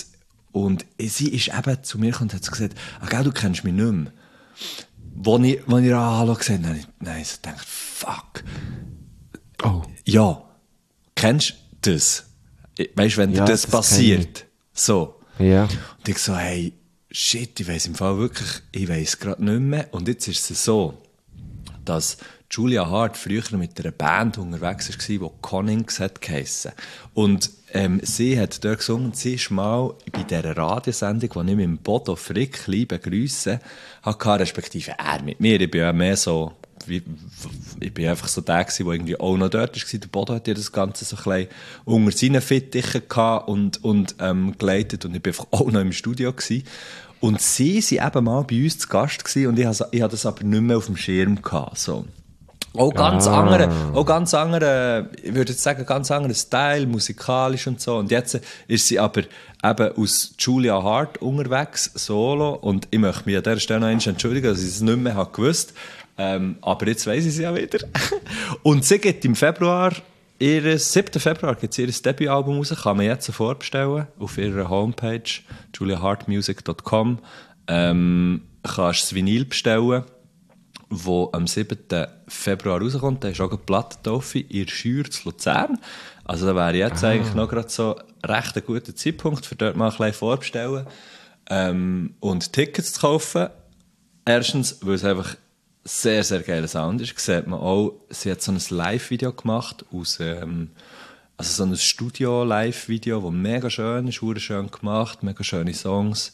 Und sie ist eben zu mir gekommen und hat so gesagt, gell, du kennst mich nicht mehr. Als ich Hallo gesehen habe, habe ich so gedacht, fuck. Oh. Ja, kennst du das? Weißt du, wenn dir das passiert? So. Ja. Und ich so, hey, shit, ich weiss im Fall wirklich, ich weiss gerade nicht mehr. Und jetzt ist es so, dass Julia Hart früher mit einer Band unterwegs war, die Connings hat geheissen. Und sie hat dort gesungen, sie ist mal bei dieser Radiosendung, die ich mit dem Bodo Frick, liebe Grüsse, hatte, respektive er mit mir. Ich bin ja mehr so, ich bin einfach so der gewesen, der irgendwie auch noch dort war. Der Bodo hat ja das Ganze so ein bisschen unter seinen Fittichen gehabt und geleitet, und ich bin einfach auch noch im Studio gewesen. Und sie waren eben mal bei uns zu Gast gewesen, und ich hatte das aber nicht mehr auf dem Schirm gehabt, so. Auch ganz andere, ich würde jetzt sagen, ganz anderer Style, musikalisch und so. Und jetzt ist sie aber eben aus Julia Hart unterwegs, solo. Und ich möchte mich an dieser Stelle noch einmal entschuldigen, dass ich es nicht mehr gewusst habe. Aber jetzt weiss ich es ja wieder. Und sie geht im Februar, 7. Februar gibt es ihr Debütalbum raus, kann man jetzt vorbestellen auf ihrer Homepage, juliahartmusic.com. Kannst das Vinyl bestellen, wo am 7. Februar rauskommt. Da ist auch eine Plattentaufe in der Schür zu Luzern. Also da wäre jetzt eigentlich noch gerade so recht ein guter Zeitpunkt, für dort mal ein bisschen vorbestellen und Tickets zu kaufen. Erstens, weil es einfach sehr, sehr geiler Sound ist. Sieht man auch, sie hat so ein Live-Video gemacht aus, also so ein Studio-Live-Video, das mega schön ist, sehr schön gemacht, mega schöne Songs.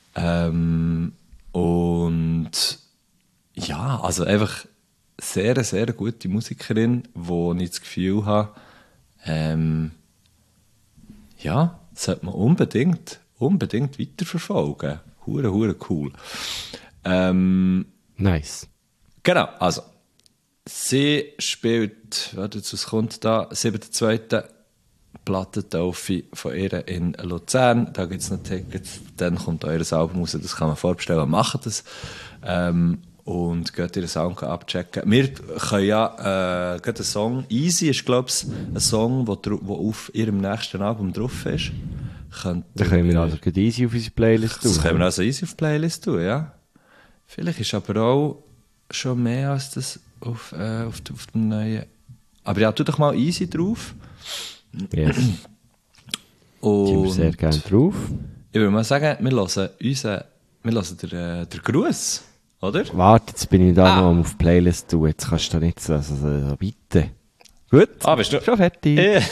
Und ja, also einfach sehr, sehr gute Musikerin, wo ich das Gefühl habe, ja, das sollte man unbedingt weiterverfolgen. Hure cool. Nice. Genau, also sie spielt, was kommt da, 7.2. Plattentaufe von ihr in Luzern. Da gibt es noch Tickets, dann kommt euer Album raus, das kann man vorbestellen, macht das. Und geht ihren Sound abchecken. Wir können ja einen Song, Easy ist, glaube ich, ein Song, der auf ihrem nächsten Album drauf ist. Dann können wir also Easy auf unsere Playlist tun. Das können wir also Easy auf die Playlist tun, ja. Vielleicht ist aber auch schon mehr als das auf dem neuen. Aber ja, tu doch mal Easy drauf. Yes. Und tun wir sehr gerne drauf. Ich würde mal sagen, wir hören den Gruß. Oder? Warte, jetzt bin ich da noch auf die Playlist tun. Jetzt kannst du da nicht so bitte. Gut, bist du schon fertig.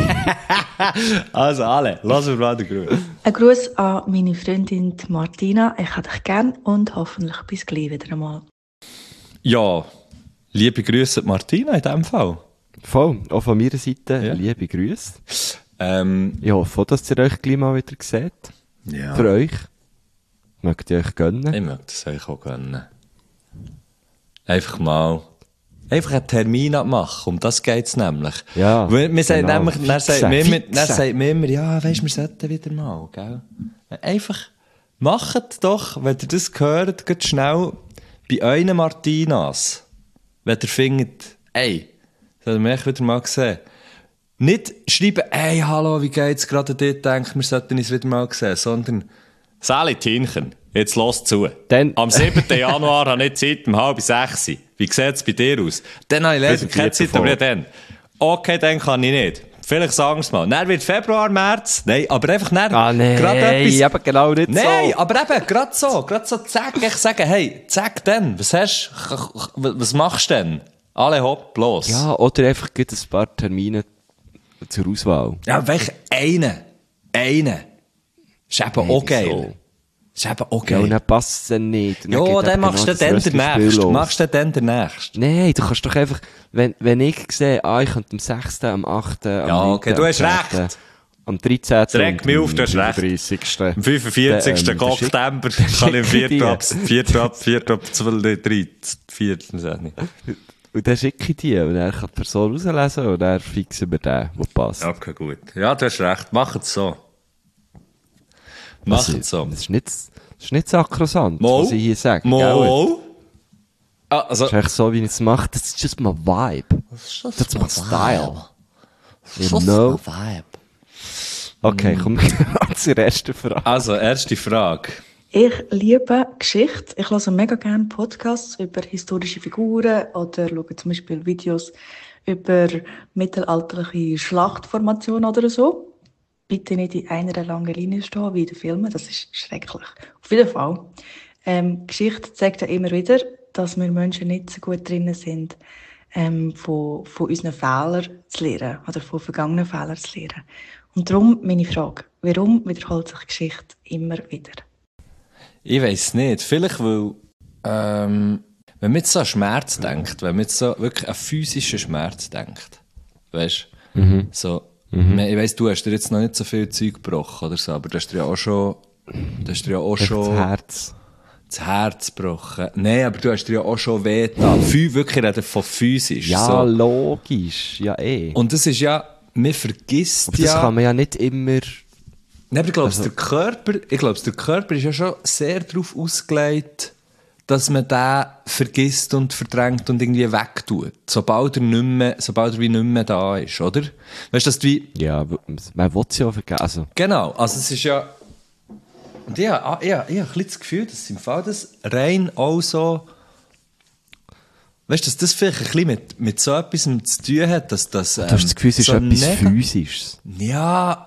Also alle, lassen wir mal den Gruß. Ein Gruß an meine Freundin Martina. Ich habe dich gern und hoffentlich bis gleich wieder einmal. Ja, liebe Grüße Martina in diesem Fall. Voll, auch von meiner Seite, Ja. liebe Grüße. Ich hoffe, dass ihr euch gleich mal wieder seht. Ja. Für euch. Mögt ihr euch gönnen? Ich möchte es euch auch gönnen. Einfach einen Termin abmachen, um das geht es nämlich. Ja, Weil wir sagen genau. nämlich, dann sagt mir immer, ja, weisst, wir sollten wieder mal, gell? Einfach, macht doch, wenn ihr das hört, geht schnell bei euren Martinas, wenn ihr findet, ey, das haben wir echt wieder mal gesehen. Nicht schreiben, ey, hallo, wie geht's gerade dir, denkt, wir sollten uns wieder mal sehen, sondern, Sally Tinchen, jetzt los zu. Dann- Am 7. Januar habe ich Zeit, um 5:30. Wie sieht es bei dir aus? Dann habe ich leider keine Zeit, aber ja dann. Okay, dann kann ich nicht. Vielleicht sagen wir es mal. Dann wird Februar, März. Nein, aber einfach nicht. Nein, eben genau nicht Nein, so. aber eben, gerade so, zack, ich sage, hey, zack, dann, was machst du denn? Alle hopp, los. Ja, oder einfach gibt ein paar Termine zur Auswahl. Ja, welch eine. Ist eben auch geil. wieso? Ist eben auch Ja, und geil. dann passt es dann nicht. Und Ja, geht dann eben machst du genau dann das den Röstlispiel nächsten. los. Machst du dann den nächsten. Nein, du kannst doch einfach, wenn ich sehe, ich könnte am 6., am 8., am Ja, 9., okay, du am hast 10., recht. am 13. Das regt mich auf, du hast recht. 35. Am 45. Oktober kann ich am 4. ab 12, 3, 4, Und dann schicke ich die, und dann kann die Person rauslesen, und dann fixen wir den, der passt. Okay, gut. Ja, du hast recht. Mach es so. Mach es so. Das ist nicht sakrosant, Mo? was ich hier sage. gell? Mo? Ah, also, Das ist echt so, wie ich es mache. Das ist just my vibe. That's my style. You know? Okay, komm zur ersten Frage. Also, erste Frage. Ich liebe Geschichte. Ich höre mega gerne Podcasts über historische Figuren oder schaue zum Beispiel Videos über mittelalterliche Schlachtformationen oder so. Bitte nicht in einer langen Linie stehen, wie in den Filmen. Das ist schrecklich. Auf jeden Fall. Geschichte zeigt ja immer wieder, dass wir Menschen nicht so gut drin sind, von unseren Fehlern zu lernen oder von vergangenen Fehlern zu lernen. Und darum meine Frage, warum wiederholt sich Geschichte immer wieder? Ich weiss nicht. Vielleicht, weil, wenn man jetzt so an Schmerz denkt, wenn man jetzt so wirklich an physischen Schmerz denkt, weißt du, so, ich weiss, du hast dir jetzt noch nicht so viel Zeug gebrochen oder so, aber du hast dir ja auch schon, Das Herz. das Herz gebrochen. Nein, aber du hast dir ja auch schon wehgetan. Wirklich reden von physisch. Ja, so. logisch. Ja, Und das ist ja, man vergisst aber ja... das kann man ja nicht immer... Nein, aber der Körper ist ja schon sehr darauf ausgelegt, dass man den vergisst und verdrängt und irgendwie wegtut. Sobald er wie nicht mehr da ist, oder? Weißt du, dass du wie... Ja, man will es ja vergessen. Also, Genau, also es ist ja... Und ich habe ein bisschen das Gefühl, dass im Fall das rein auch so... Weißt du, dass das vielleicht ein bisschen mit so etwas zu tun hat, dass das... du hast das Gefühl, es ist so etwas Physisches. Ja...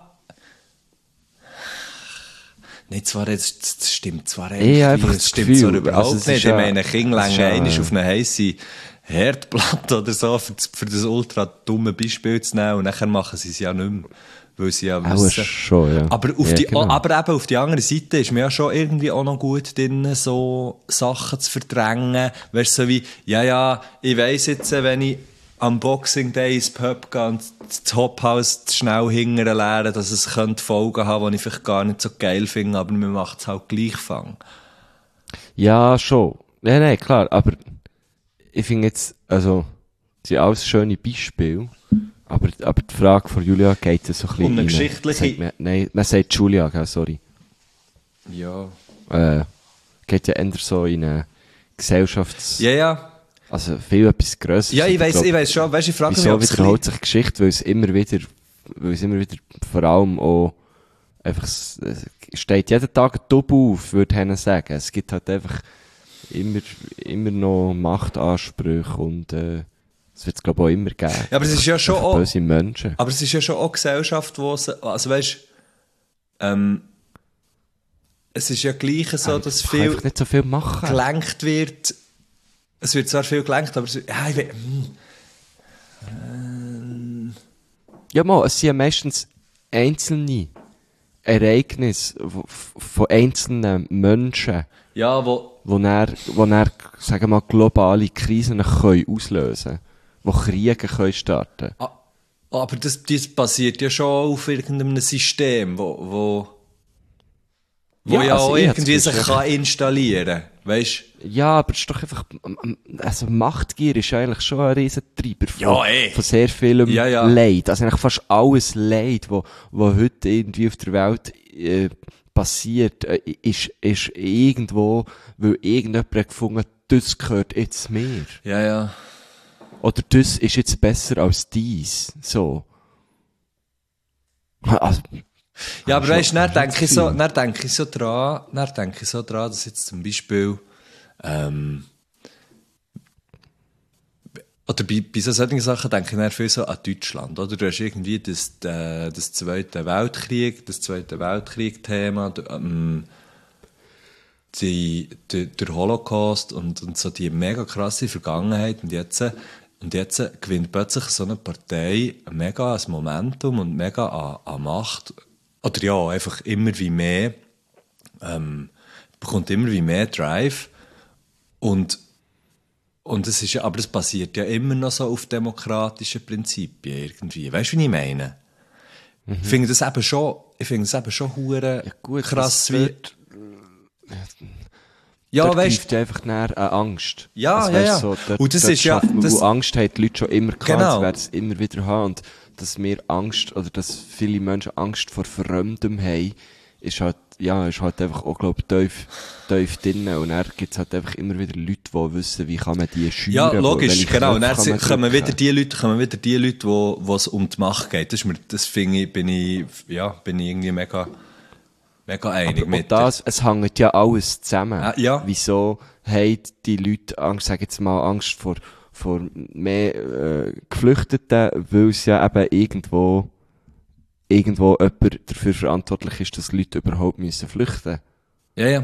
Nein, das stimmt zwar eigentlich. Das stimmt zwar überhaupt nicht. Ich meine, Kindlänge einmal auf eine heisse Herdplatte oder so, für das ultra dumme Beispiel zu nehmen, und nachher machen sie es ja nicht mehr. Weil sie ja wissen. Schon, ja. Aber, aber eben auf die andere Seite ist mir ja schon irgendwie auch noch gut drin, so Sachen zu verdrängen. Weißt du, so wie, ich weiss jetzt, wenn ich am Boxing Day ins Pub gehe und das Hophaus schnell hingern lernen, dass es Folgen haben könnte, die ich vielleicht gar nicht so geil finde, aber man macht es halt gleich fangen. Ja, schon. Nein, klar, aber ich finde jetzt, also, das sind alles schöne Beispiele, aber die Frage von Julia geht so ein bisschen eine geschichtliche... Man sagt Julia, gell, sorry. Ja. Geht ja eher so in eine Gesellschafts... Ja. Also viel etwas Grösseres. Ja, ich weiss schon. Weißt du, ich frage mich, wieso wiederholt sich Geschichte, weil es immer wieder vor allem auch einfach, es steht jeden Tag ein Double auf, würde ich sagen. Es gibt halt einfach immer noch Machtansprüche und es wird es, glaube ich, auch immer geben. Ja, aber es ist ja schon auch... Böse Menschen. Aber es ist ja schon auch Gesellschaft, wo es... Also weißt es ist ja gleich so, dass viel... einfach nicht so viel machen. Gelenkt wird... Es wird zwar viel gelenkt, aber es ja, es sind ja meistens einzelne Ereignisse von einzelnen Menschen, ja, wo dann, sagen wir mal, globale Krisen können auslösen können, die Kriege können starten. Aber das basiert ja schon auf irgendeinem System, wo ja auch irgendwie sich kann installieren kann. Weißt? Ja, aber es ist doch einfach, also Machtgier ist eigentlich schon ein Riesentreiber von sehr vielem Leid. Also eigentlich fast alles Leid, wo heute irgendwie auf der Welt passiert, ist irgendwo, weil irgendjemand hat gefunden, das gehört jetzt mir. Ja. Oder das ist jetzt besser als dies. So. Also, ja, aber weißt du, dann denke ich so dran, dass jetzt zum Beispiel, oder bei so solchen Sachen denke ich dann viel so an Deutschland, oder? Du hast irgendwie das Zweite Weltkrieg-Thema, der Holocaust und so die mega krasse Vergangenheit, und jetzt gewinnt plötzlich so eine Partei mega an Momentum und mega an Macht. Oder ja, einfach immer wie mehr, bekommt immer wie mehr Drive. Und es ist ja, aber es basiert ja immer noch so auf demokratischen Prinzipien irgendwie. Weißt du, wie ich meine? Ich finde das eben schon hure krass wird. Ja, weißt du, einfach näher an Angst. Ja, also, ja. So, und das ist ja... Und Angst haben die Leute schon immer gehabt, genau. Sie werden es immer wieder haben. Und dass wir Angst, oder dass viele Menschen Angst vor Fremdem haben, ist halt einfach auch, glaub ich, tief drin. Und dann gibt's halt einfach immer wieder Leute, die wissen, wie kann man die schüren. Ja, logisch, genau. Und dann kommen wieder drücken. die Leute, wo es um die Macht geht. Das finde ich, bin ich irgendwie mega einig Aber mit. es hängt ja alles zusammen. Ja. Wieso haben die Leute Angst, sag jetzt mal, Angst vor mehr Geflüchteten, weil es ja eben irgendwo jemand dafür verantwortlich ist, dass Leute überhaupt müssen flüchten. Ja.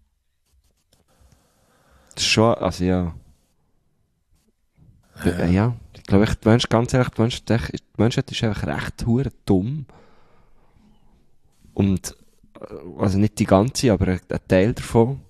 Das ist schon, also ja. Ja, ich glaube, ganz ehrlich, die Menschheit ist einfach recht hure dumm. Und, also nicht die ganze, aber ein Teil davon.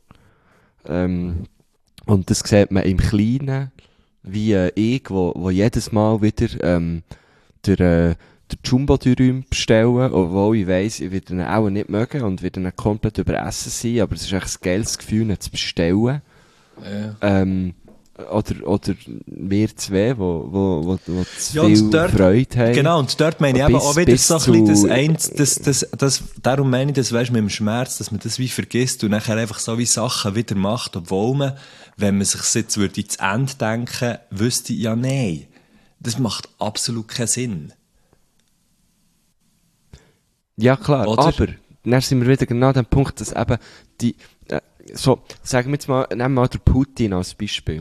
Und das sieht man im Kleinen, wie ich, wo jedes Mal wieder der Jumbo-Dürüm bestellen, obwohl ich weiss, ich werde ihn auch nicht mögen und werde ihn komplett überessen sein, aber es ist echt ein geiles Gefühl, ihn zu bestellen. Ja. Oder wir zwei, wo zu Ja, und viel dort- Freude haben. Genau, und dort meine ich eben Bis- auch wieder bis so ein bisschen zu- darum meine ich das, weisst, mit dem Schmerz, dass man das wie vergisst und nachher einfach so wie Sachen wieder macht, obwohl man, wenn man sich jetzt würde zu Ende denken, wüsste, ja, nein, das macht absolut keinen Sinn. Ja, klar, Oder? aber dann sind wir wieder genau an dem Punkt, dass eben so, sagen wir jetzt mal, nehmen wir mal den Putin als Beispiel,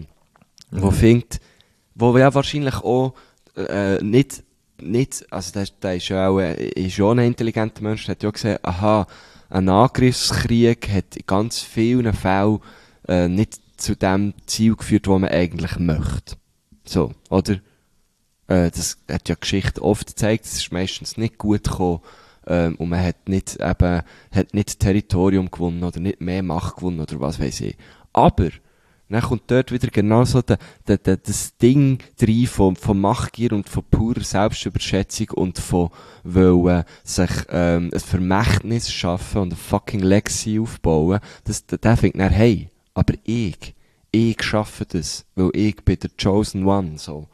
wo ja wahrscheinlich auch nicht, also der ist ja auch ein intelligenter Mensch, der hat ja gesehen, aha, ein Angriffskrieg hat in ganz vielen Fällen nicht zu dem Ziel geführt, das man eigentlich möchte. So, oder? Das hat ja die Geschichte oft gezeigt, es ist meistens nicht gut gekommen, und man hat nicht Territorium gewonnen oder nicht mehr Macht gewonnen oder was weiß ich. Aber dann kommt dort wieder genau so das Ding rein von Machtgier und von purer Selbstüberschätzung und von wollen sich ein Vermächtnis schaffen und eine fucking Legacy aufbauen. Der findet dann, hey, aber ich schaffe das, weil ich bin der Chosen One, so.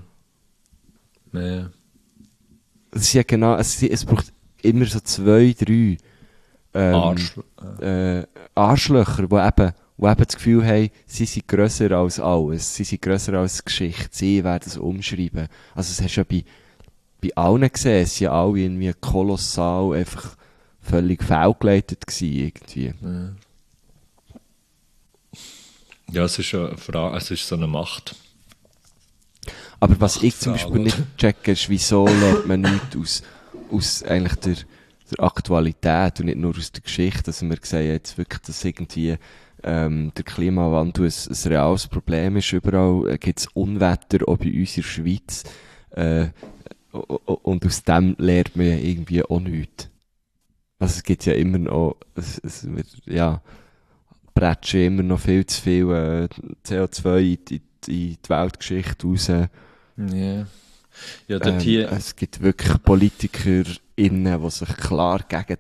Ja. Es ist ja genau, es braucht immer so 2, 3 Arschlöcher, die eben das Gefühl haben, sie sind grösser als alles, sie sind grösser als die Geschichte, sie werden es umschreiben. Also das hast du ja bei allen gesehen, es sind ja alle irgendwie kolossal einfach völlig fehlgeleitet gewesen, irgendwie. Ja, es ist eine Frage, es ist so eine Macht. Aber was ich zum Frage, Beispiel nicht checke, ist, wieso lernt man nichts aus eigentlich der Aktualität und nicht nur aus der Geschichte. Also wir sehen jetzt wirklich, dass irgendwie der Klimawandel ein reales Problem ist. Überall gibt es Unwetter, auch bei uns in der Schweiz. Und aus dem lernt man ja irgendwie auch nichts. Also es gibt ja immer noch, prätschen immer noch viel zu viel CO2 in die Weltgeschichte raus. Ja. Ja, dort hier. Es gibt wirklich PolitikerInnen, die sich klar gegen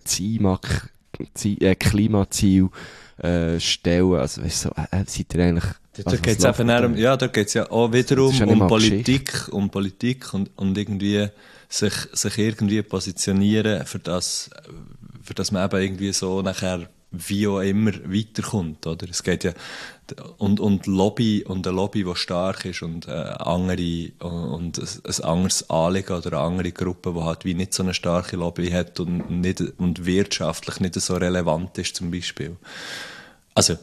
Klimaziel stellen. Also, weißt du, seid ihr eigentlich... Da geht's eben da geht's ja auch wiederum Das ist ja nicht mal um Politik und irgendwie sich irgendwie positionieren, für das man eben irgendwie so nachher wie auch immer weiterkommt, oder? Es geht ja, und Lobby, und eine Lobby, die stark ist und andere, und ein anderes Anliegen oder eine andere Gruppe, die halt wie nicht so eine starke Lobby hat und wirtschaftlich nicht so relevant ist, zum Beispiel. Also.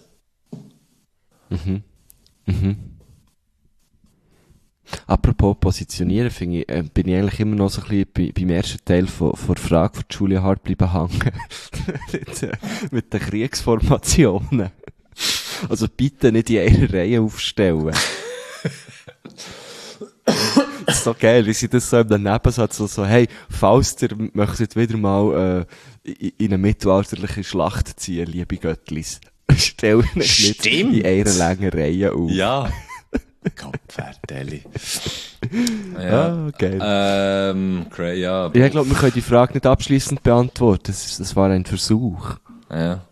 Apropos positionieren, finde ich, bin ich eigentlich immer noch so ein bisschen beim ersten Teil von der Frage von Julia Hart bleiben hängen. mit den Kriegsformationen. Also bitte nicht in einer Reihe aufstellen. Das ist so geil, wie sie das so im Nebensatz so, hey, falls ihr möchtet wieder mal in eine mittelalterliche Schlacht ziehen, liebe Göttlis, stellen nicht in einer langen Reihe auf. Ja. Kopfverteli. Ja, geil. Ja, Ich glaube, wir können die Frage nicht abschließend beantworten. Das war ein Versuch. Ja.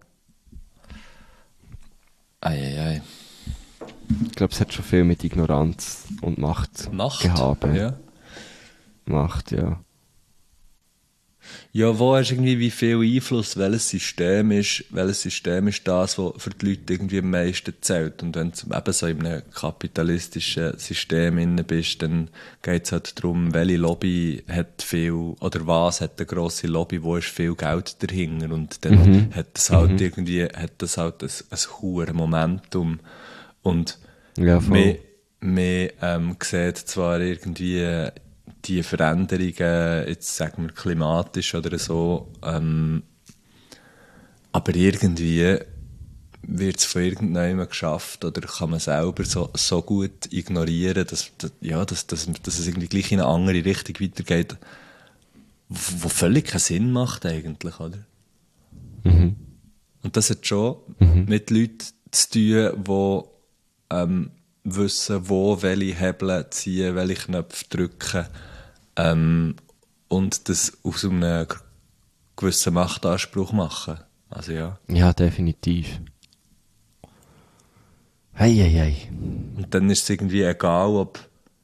Ei. Ich glaube, es hat schon viel mit Ignoranz und Macht gehabt. Ja. Macht, ja. Ja, wo hast du irgendwie wie viel Einfluss, welches System ist das, was für die Leute irgendwie am meisten zählt. Und wenn du eben so in einem kapitalistischen System inne bist, dann geht es halt darum, welche Lobby hat viel, oder was hat eine grosse Lobby, wo ist viel Geld dahinter. Und dann hat das halt irgendwie, ein hohes Momentum. Und Ja, voll. man sieht zwar irgendwie die Veränderungen, jetzt sagen wir klimatisch oder so, aber irgendwie wird es von irgendjemandem geschafft oder kann man selber so gut ignorieren, dass es irgendwie gleich in eine andere Richtung weitergeht, wo völlig keinen Sinn macht eigentlich, oder? Und das hat schon mit Leuten zu tun, die wissen, wo welche Hebel ziehen, welche Knöpfe drücken, und das aus einem gewissen Machtanspruch machen. Also ja. Ja, definitiv. Hei. Und dann ist es irgendwie egal, ob...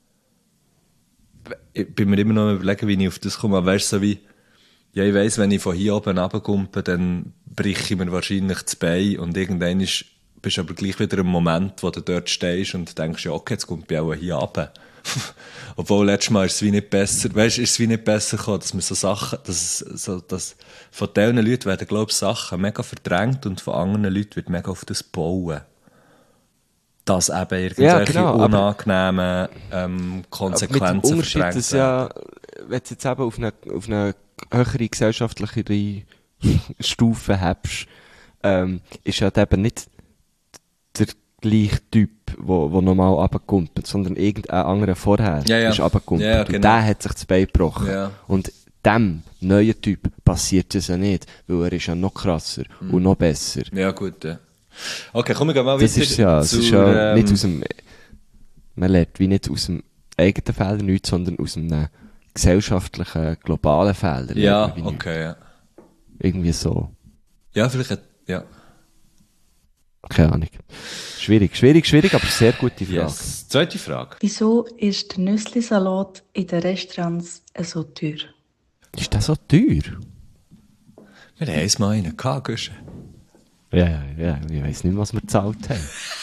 Ich bin mir immer noch am überlegen, wie ich auf das komme. Aber weißt du, so wie... Ja, ich weiss, wenn ich von hier oben runterkomme, dann breche ich mir wahrscheinlich das Bein und irgendwann bist du aber gleich wieder im Moment, wo du dort stehst und denkst, ja, okay, jetzt kommt ich auch hier runter. Obwohl, letztes Mal ist es wie nicht besser, weißt, ist es wie nicht besser gekommen, dass man so Sachen, dass von diesen Leuten werden, glaube ich, Sachen mega verdrängt und von anderen Leuten wird mega auf das bauen. Dass eben irgendwelche unangenehmen Konsequenzen verdrängt werden. Ja, wenn du jetzt eben auf eine höhere gesellschaftliche Stufe hast, ist ja eben nicht der gleiche Typ, der normal runterkommt, sondern irgendein anderer vorher ist runtergekommen. Ja, genau. Und der hat sich das Bein gebrochen. Ja. Und dem neuen Typ passiert es ja nicht, weil er ist ja noch krasser und noch besser. Ja, gut, ja. Okay, komm, wir gehen mal Das weiter. Das ist ja nicht aus dem, man lernt wie nicht aus dem eigenen Fehler nichts, sondern aus einem gesellschaftlichen, globalen Fehler. Ja, okay, ja. Irgendwie so. Ja, vielleicht, ja. Keine Ahnung. Schwierig, aber sehr gute Frage. Yes. Zweite Frage. Wieso ist der Nüssli-Salat in den Restaurants so teuer? Ist das so teuer? Wir haben einmal einen gehabt, Guschen. Ja, ich weiss nicht, was wir gezahlt haben.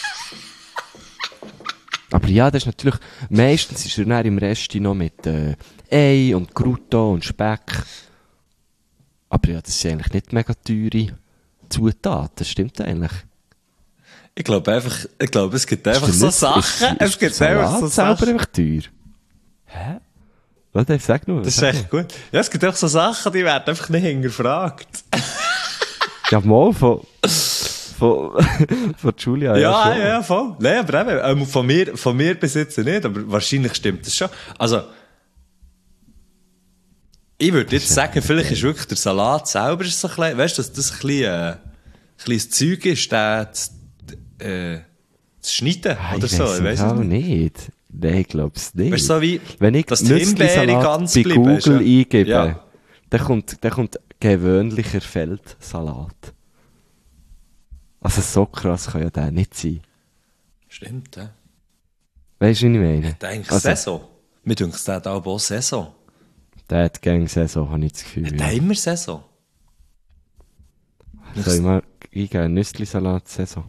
Aber ja, das ist natürlich, meistens ist er dann im Resti noch mit Ei und Crouton und Speck. Aber ja, das sind eigentlich nicht mega teure Zutaten, das stimmt eigentlich. Ich glaube, es gibt einfach so Sachen. Es gibt einfach so Sachen. Sachen. Einfach teuer. Hä? Warte, sag nur. Das ist echt gut. Ja, es gibt einfach so Sachen, die werden einfach nicht hinterfragt. Ja, mal von Julia. Ja, voll. Nein, aber eben, von mir bis jetzt nicht, aber wahrscheinlich stimmt das schon. Also, ich würde jetzt sagen, vielleicht ist wirklich der Salat selber so ein bisschen, weißt du, dass das ein kleines Zeug ist, zu schneiden oder so. Ich weiss auch nicht. nicht. Nein, ich glaube es nicht. Weißt du, so wie, wenn ich dass die Himbeere ganz bei bleiben, Google eingebe, ja. dann kommt gewöhnlicher Feldsalat. Also so krass kann ja der nicht sein. Stimmt, ja. Weißt du, was ich meine? Der eigentlich Saison. Mir denkt, der hat auch Saison. Der hat gerne Saison, habe ich das Gefühl. Der hat immer Saison. Soll ich mal eingeben? Nüssli-Salat Saison.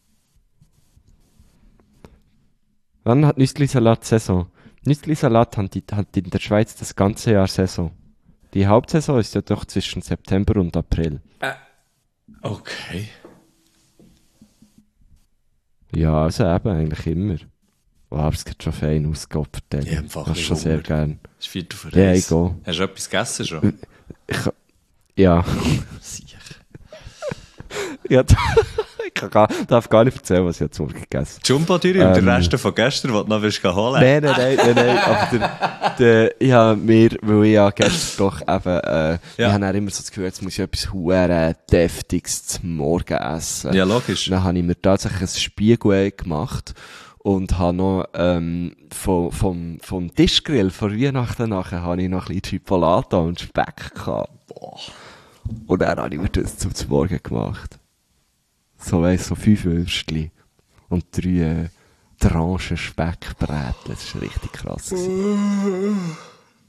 Wann hat Nüssli-Salat Saison? Nüssli-Salat hat in der Schweiz das ganze Jahr Saison. Die Hauptsaison ist ja doch zwischen September und April. Okay. Ja, also eben eigentlich immer. Wow, es geht schon fein ausgeopfert. Ja, einfach das schon sehr gern. Das ist Viertel vor Ja, eins. ich gehe. Hast du etwas gegessen schon? Ja. Sicher. Ja, ich darf gar nicht erzählen, was ich jetzt Morgen gegessen habe. Jumbo-Dürre und der Rest von gestern, den du noch willst holen. Nein. Aber ich habe mir, weil ich ja gestern doch eben, ich habe dann immer so das Gefühl, jetzt muss ich etwas huere Deftiges zum Morgen essen. Ja, logisch. Dann habe ich mir tatsächlich ein Spiegelei gemacht und habe noch, vom Tischgrill vor Weihnachten nachher habe ich noch ein bisschen Chipolata und Speck gehabt. Boah. Und dann habe ich mir das zum Morgen gemacht. So, weiss, so 5 Würstchen und 3 Tranchen Speckbrätchen. Das war richtig krass.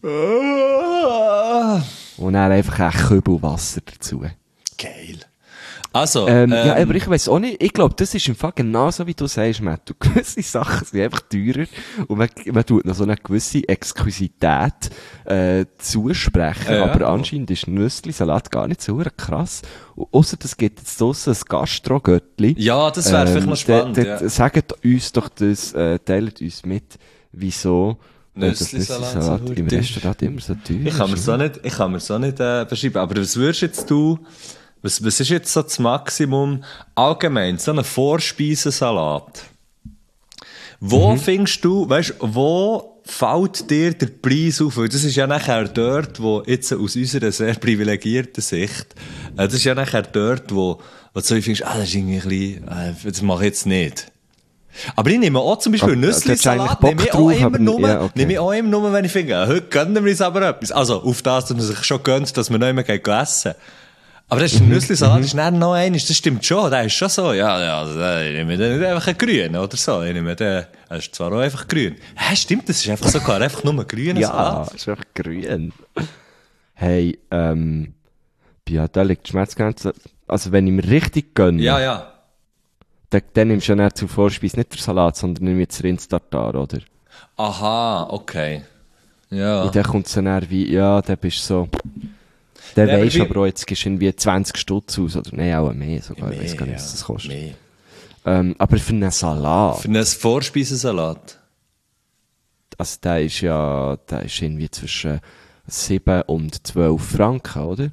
Und dann einfach ein Kübel Wasser dazu. Geil. Also, ja, aber ich weiss auch nicht, ich glaube, das ist im Fall genauso, wie du sagst, Matt. Gewisse Sachen sind einfach teurer und man tut noch so eine gewisse Exquisität zusprechen, Ja. aber anscheinend ist Nüssli-Salat gar nicht so krass. Ausser es gibt jetzt draussen ein Gastro-Göttli. ja, das wäre vielleicht noch spannend. Ja. Sagt uns doch das, teilt uns mit, wieso das Nüssli-Salat Nüssli-Salat so im teuer. Restaurant immer so teuer Ich kann mir ist. so nicht beschreiben. Aber was würdest jetzt du, was ist jetzt so das Maximum allgemein, so ein Vorspeisensalat? Wo findest du, weißt, wo fällt dir der Preis auf? Weil das ist ja nachher dort, wo jetzt aus unserer sehr privilegierten Sicht, das ist ja nachher dort, wo du so findest, das ist irgendwie ein bisschen, das mache ich jetzt nicht. Aber ich nehme auch zum Beispiel Da hättest du Nüssli-Salat, eigentlich nehme ich Bock auch drauf, immer aber- nur, ja, okay. nehme ich auch immer nur, wenn ich finde, heute gönnen wir uns aber etwas. Also, auf das, dass man sich schon gönnt, dass man nicht mehr essen. Aber das ist ein Nüssli-Salat, ist dann noch eines, das stimmt schon, der ist schon so, ja, also, ich nehme den nicht einfach einen grünen oder so, ich nehme den, er ist zwar auch einfach grün. Hä, stimmt, das ist einfach sogar einfach nur ein grüner Ja, Salat. ist einfach grün. Hey, ja, da liegt die Schmerzgrenze. Also, wenn ich mir richtig gönne, Ja. dann nimmst du ja nicht zur Vorspeise nicht den Salat, sondern nimm jetzt Rindstartar, oder? Aha, okay. Ja. Und dann kommt es dann wie, ja, dann bist du so, dann Ja, aber weisst wie- du aber auch, jetzt gibst du irgendwie 20 Stutz aus, oder, nein, auch mehr sogar, ich weiss gar nicht, was das kostet. Mehr. Aber für einen Salat, Für einen Vorspeisensalat. also der ist irgendwie zwischen 7 und 12 Franken, oder?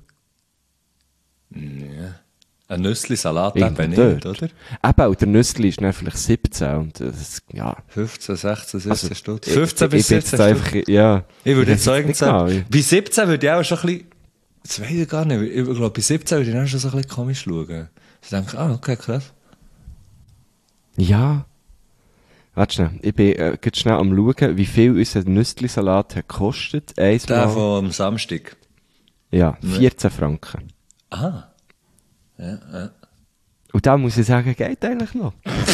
Ein Nüssli-Salat Irgendwo eben nicht, dort. oder? Eben, und der Nüssli ist dann vielleicht 17 und das, ja. 15, 16, 17 Also, Stutz. ich- 15 bis ich bin jetzt 17 da Stutz. einfach, ja. Ich würde jetzt weiß sagen, nicht genau. bei 17 würde ich auch schon ein bisschen, das weiß ich gar nicht, ich glaube, bei 17 würde ich dann schon so ein bisschen komisch schauen. Ich denke, okay, krass. Ja. Warte schnell, ich bin gerade schnell am schauen, wie viel unser Nüssli-Salat hat gekostet. Der Einmal, vom Samstag. ja, 14 Franken. Aha. Ja. Und da muss ich sagen, geht eigentlich noch.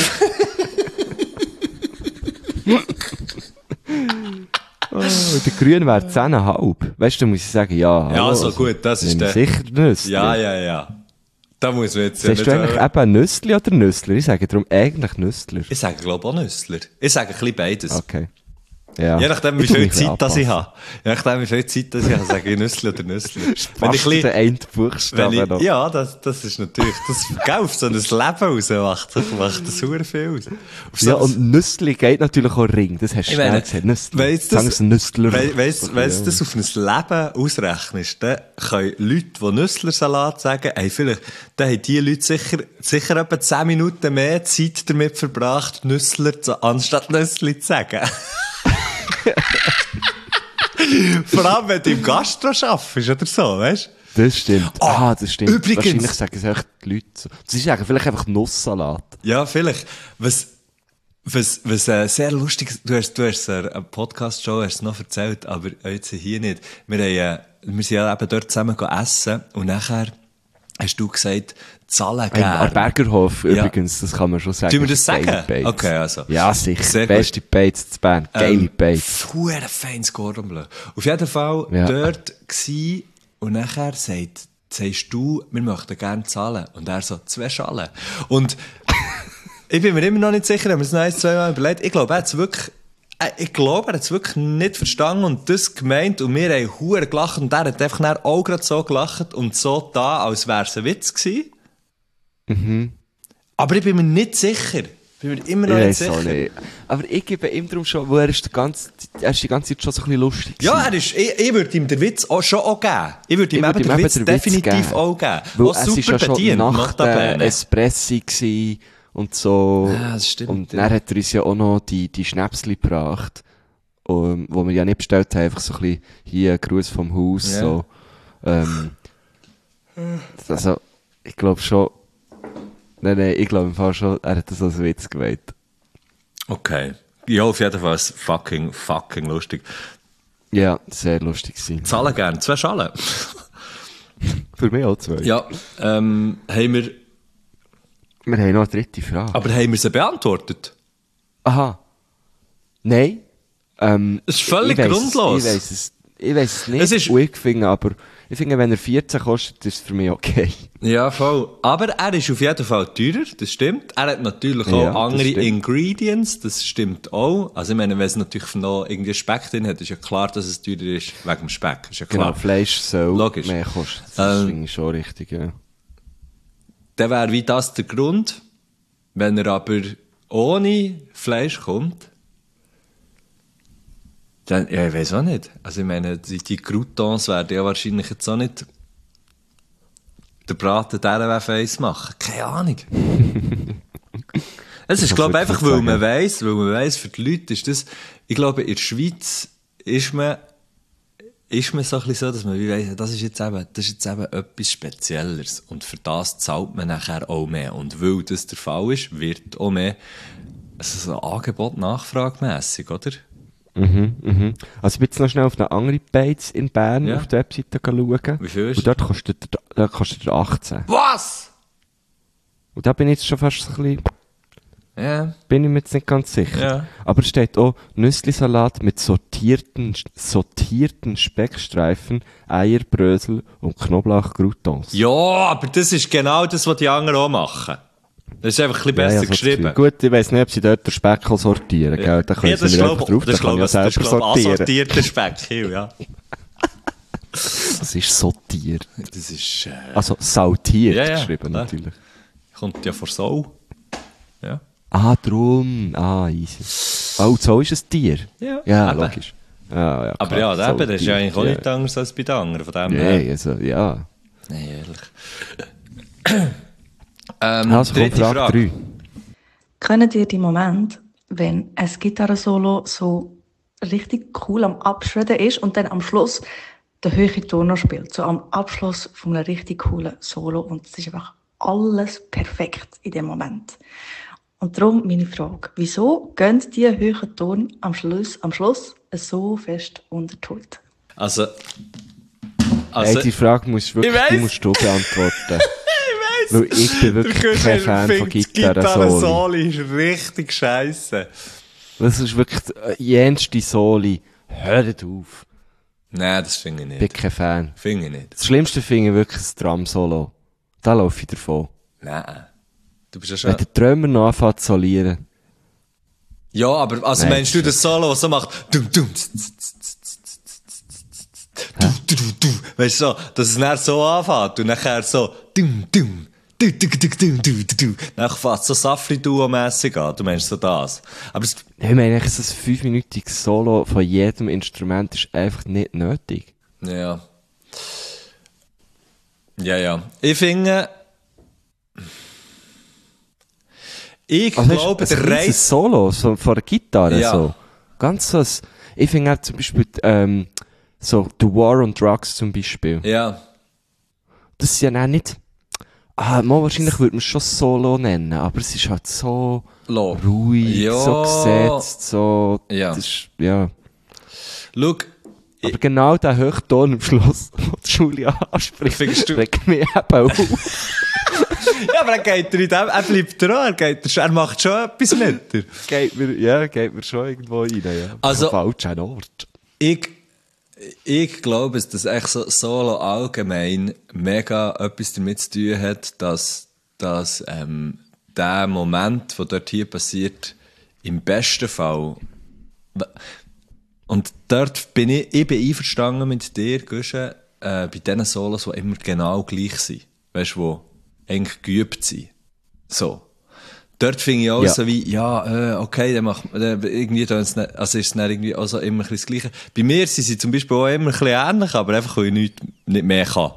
Oh, der Grün wäre 10,5. Weißt du, da muss ich sagen, ja. Ja, hallo, so gut, das ist nehm der- sicher Nüssli. Ja. Da muss man jetzt ja Sagst du eigentlich eben Nüssli oder Nüssler? Ich sage darum eigentlich Nüssler. Ich sage, glaube auch Nüssler. Ich sage ein bisschen beides. Okay. Ja. Je nachdem, wie Ich tu viel mich ein Zeit das ich anpassen. habe. Je nachdem, wie viel Zeit das ich habe, sage ich Nüssli oder Nüssli. Wenn ich Fast ein bisschen- der eine Buchstabe noch. ja, das ist natürlich, gell, auf so ein Leben raus macht das super viel aus. Auf so Ja, ein- und Nüssli geht natürlich auch Ring. Das hast du Ich schnell meine, gesagt. Nüssli. wenn du Sagen sie Nüssler. wenn du das auf ein Leben ausrechnest, dann können Leute, die Nüsslersalat sagen, dann haben die Leute sicher etwa 10 Minuten mehr Zeit damit verbracht, anstatt Nüssli zu sagen. Vor allem, wenn du im Gastro arbeitest oder so, weißt du? Das stimmt. Das stimmt. übrigens- Wahrscheinlich sagen es echt die Leute so. Sie sagen vielleicht einfach Nusssalat. Ja, vielleicht. Was sehr lustig ist, du hast eine Podcast-Show hast es noch erzählt, aber jetzt hier nicht. Wir sind ja eben dort zusammen essen und nachher hast du gesagt, zahlen Am gern. Bergerhof Ja. übrigens, das kann man schon sagen. Tun wir das Geile sagen? Bates. Okay, also. Ja, sicher. Sehr gut. Beste Bates zu Bern. Geile Bates. Hure feines Cordon Bleu. Auf jeden Fall Ja. dort gsi und nachher sagst du, wir möchten gerne zahlen. Und er so, 2 Schalen. Und ich bin mir immer noch nicht sicher, haben wir es noch 1-2 Mal überlegt. Ich glaube, er hat es wirklich nicht verstanden und das gemeint und wir haben hure gelacht und er hat einfach dann auch gerade so gelacht und so da, als wäre es ein Witz gewesen. Aber ich bin mir nicht sicher. Bin mir immer noch Ich nicht weiss auch sicher. nicht. Aber ich gebe ihm darum schon, wo er ist die ganze Zeit schon so ein bisschen lustig Ja, gewesen. ich würde ihm den Witz auch schon auch geben. Ich würde ihm Ich eben würde den ihm Witz eben den Witz definitiv geben. auch geben. Weil Auch es ist super ja schon bedient, nach macht der der Bene. Espressi gewesen und so. Ja, das stimmt, Und ja. dann hat er uns ja auch noch die Schnäpsli gebracht, wo wir ja nicht bestellt haben, einfach so ein bisschen hier ein Gruß vom Haus, Ja. so. Also, ich glaube schon, nein, ich glaube im Fall schon, er hat das als Witz gemeint. Okay. Ja, auf jeden Fall ist fucking lustig. Ja, sehr lustig gewesen. Zahlen gern. 2 Schalen. Für mich auch 2. Ja, haben wir, Wir haben noch eine dritte Frage. aber haben wir sie beantwortet? Aha. Nein. Das ist völlig ich weiss grundlos. Ich weiss es. ich weiss es nicht, Es ist- ich finde, wenn er 14 kostet, ist es für mich okay. Ja, voll. Aber er ist auf jeden Fall teurer, das stimmt. Er hat natürlich auch Ja, das andere stimmt. Ingredients, das stimmt auch. Also ich meine, wenn es natürlich noch irgendwie Speck drin hat, ist ja klar, dass es teurer ist, wegen dem Speck. Ist ja Genau, klar. Fleisch soll Logisch. mehr kosten. Das Ähm, finde ich schon richtig, ja. Dann wäre wie das der Grund. Wenn er aber ohne Fleisch kommt, dann, ja, ich weiß auch nicht. Also ich meine, die Croutons werden ja wahrscheinlich jetzt auch nicht den Braten dieser Face machen. Keine Ahnung. Es ist, kann glaube ich, wirklich einfach, nicht weil man weiss, für die Leute ist das, ich glaube, in der Schweiz ist man so ein bisschen so, dass man wie weiss, das ist jetzt eben etwas Spezielleres. Und für das zahlt man nachher auch mehr. Und weil das der Fall ist, wird auch mehr, also so Angebot-Nachfragemässig, oder? Also ich bin jetzt noch schnell auf eine andere Beiz in Bern Ja. auf der Webseite schauen. Wie viel ist Und dort kostet er 18. Was? Und da bin ich jetzt schon fast so ein bisschen, Ja. bin ich mir jetzt nicht ganz sicher. Ja. Aber es steht auch Nüsslisalat mit sortierten Speckstreifen, Eierbrösel und Knoblauch-Croutons. Ja, aber das ist genau das, was die anderen auch machen. Das ist einfach ein bisschen besser so das geschrieben. Gefühl. Gut, ich weiss nicht, ob sie dort den Speckel sortieren, gell? Da können sie mir einfach drauf, da kann ich ja selber sortieren. assortierter Speck, ja. Das ist sortiert. Das ist, Also saltiert Ja, ja, geschrieben, klar. natürlich. kommt ja vor Sau. Ja. Ah, drum. Ah, easy. Oh, so ist ein Tier. Ja, Ja, eben. logisch. Ja, Aber klar, ja, so das ist ja eigentlich auch ja. nicht anders als bei den anderen. Von dem Nee, also, ja. Nein, ehrlich. Also komm, dritte Frage 3. Kennt ihr die Moment, wenn ein Gitarrensolo so richtig cool am Abschredden ist und dann am Schluss der höhere Ton noch spielt? So am Abschluss von einem richtig coolen Solo. Und es ist einfach alles perfekt in dem Moment. Und darum meine Frage: Wieso gönnt die höheren Ton am Schluss so fest unter die Haut? Also, Hey, die Frage musst du Ich weiss. wirklich musst du beantworten. Weil ich bin wirklich kein Fan von Gitarren-Soli. Gitarren-Soli ist richtig scheisse. Das ist wirklich jenste Soli. Hört auf. Nein, das finde ich Ich bin nicht. kein Fan. Finde ich nicht. Das Schlimmste finde ich wirklich das Drum-Solo. Da laufe ich davon. Nein. Du bist ja Wenn schon... der Drummer noch anfängt zu solieren. Ja, aber also Nein, meinst du das Solo, was so macht? Dum, dum, tz, tz, tz, tz, tz, tz, tz, du, du, du, du. Weißt du so, dass es dann so anfängt und nachher so dum, dum, du, du, du, du, du, du, du. Dann fängt es so Safri-Duo-mässig an. Du meinst so das. Aber es, Ich meine, eigentlich ein 5-minütiges Solo von jedem Instrument ist einfach nicht nötig. ja. Ja, ja. Ich finde... Ich Also glaube, ein der kleines Reis... Solo so von der Gitarre Ja. so. Ganz so ein, ich finde auch zum Beispiel so The War on Drugs zum Beispiel. Ja. Das ist ja auch nicht... mal wahrscheinlich würde man es schon Solo nennen, aber es ist halt so Lo. ruhig, Ja. so gesetzt, so... Ja. Das ist, ja. Schau, Aber genau der Höchton am Schluss, den Julia anspricht, Findest du- regt mich eben auf. ja, aber er bleibt dran, er macht schon etwas mit dir. geht mir schon irgendwo rein, ja. Also- Am falschen Ort. Ich glaube, dass echt so Solo allgemein mega etwas damit zu tun hat, dass der Moment, der dort hier passiert, im besten Fall. Und dort bin ich bin einverstanden mit dir, Guschen, bei diesen Solos, die immer genau gleich sind. Weißt du, die eigentlich geübt sind. So. Dort finde ich auch Ja. so wie, okay, dann macht man, irgendwie, also ist es dann irgendwie auch so immer ein bisschen das Gleiche. Bei mir sind sie zum Beispiel auch immer ein bisschen ähnlich, aber einfach, weil ich nicht mehr kann.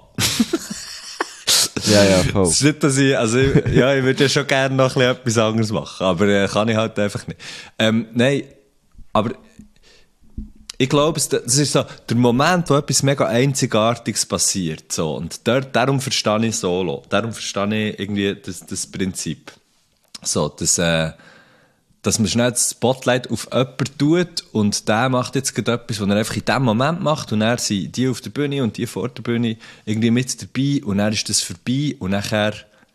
Ja, voll. Es ist nicht, dass ich würde ja schon gerne noch ein bisschen etwas anderes machen, aber kann ich halt einfach nicht. Nein, aber ich glaube, das ist so der Moment, wo etwas mega Einzigartiges passiert, so. Und darum verstehe ich Solo. Darum verstehe ich irgendwie das Prinzip. So, dass man schnell das Spotlight auf jemanden tut und der macht jetzt gerade etwas, was er einfach in dem Moment macht und dann sind die auf der Bühne und die vor der Bühne irgendwie mit dabei und dann ist das vorbei und nachher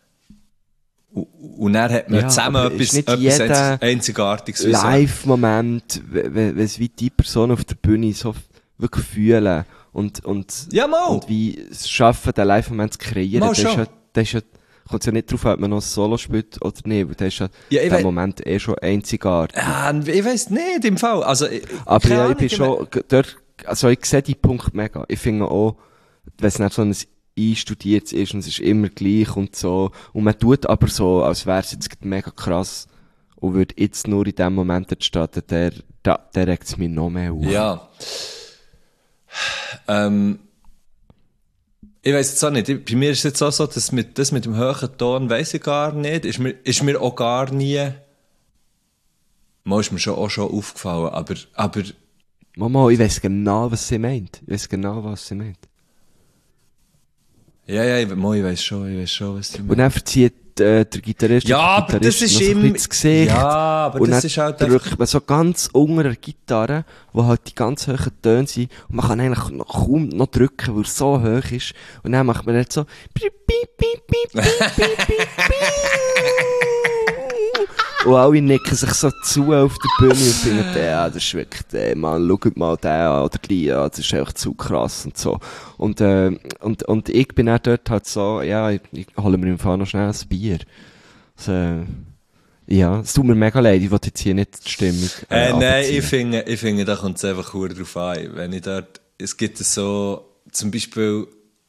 hat man Ja, zusammen aber ist etwas nicht jeder Einzigartiges. wie so. Live-Moment, wenn es wie die Person auf der Bühne so wirklich fühlen und Ja, mal! und wie es schaffen, den Live-Moment zu kreieren. Mal Das ist schon. ja, das ist ja, kommt ja nicht drauf an, ob man noch ein Solo spielt oder nicht, weil das ist ja, Ja, ich der wei- Moment schon einzigartig. Ja, ich weiss nicht, im Fall. Also, Aber keine ja, ich Ahnung, bin schon, dort, also ich sehe die Punkt mega. Ich finde auch, wenn es nicht so ein einstudiertes ist und es ist immer gleich und so, und man tut aber so, als wäre es jetzt mega krass und würde jetzt nur in dem Moment entstehen, der regt es mich noch mehr auf. Ja. Ich weiss jetzt auch nicht. Bei mir ist es jetzt auch so, dass das mit dem hohen Ton weiss ich gar nicht. Ist mir auch gar nie. Mal ist mir auch schon aufgefallen, aber Mama, ich weiss genau, was sie meint. Ich weiss genau, was sie meint. ja, ich weiss schon, was du Und meinst. dann verzieht der Gitarrist Ja, oder die aber das Gitarristin ist noch so ein immer. bisschen das Gesicht. Ja, aber Und das dann ist halt drückt man so ganz unter der Gitarre, wo halt die ganz hohen Töne sind, und man kann eigentlich noch kaum noch drücken, weil es so hoch ist. Und dann macht man jetzt so, piep, piep, piep, piep, piep, piep, piep, und alle nicken sich so zu auf der Bühne und finden, ja, das ist wirklich, man, schaut mal den an, oder die an, das ist echt zu krass und so. Und ich bin auch dort halt so, ja, ich hole mir im Fall noch schnell ein Bier. Also, ja, es tut mir mega leid, ich will jetzt hier nicht die Stimmung Nein, abziehen. ich finde, da kommt es einfach verdammt drauf an. Wenn ich dort, es gibt so, zum Beispiel,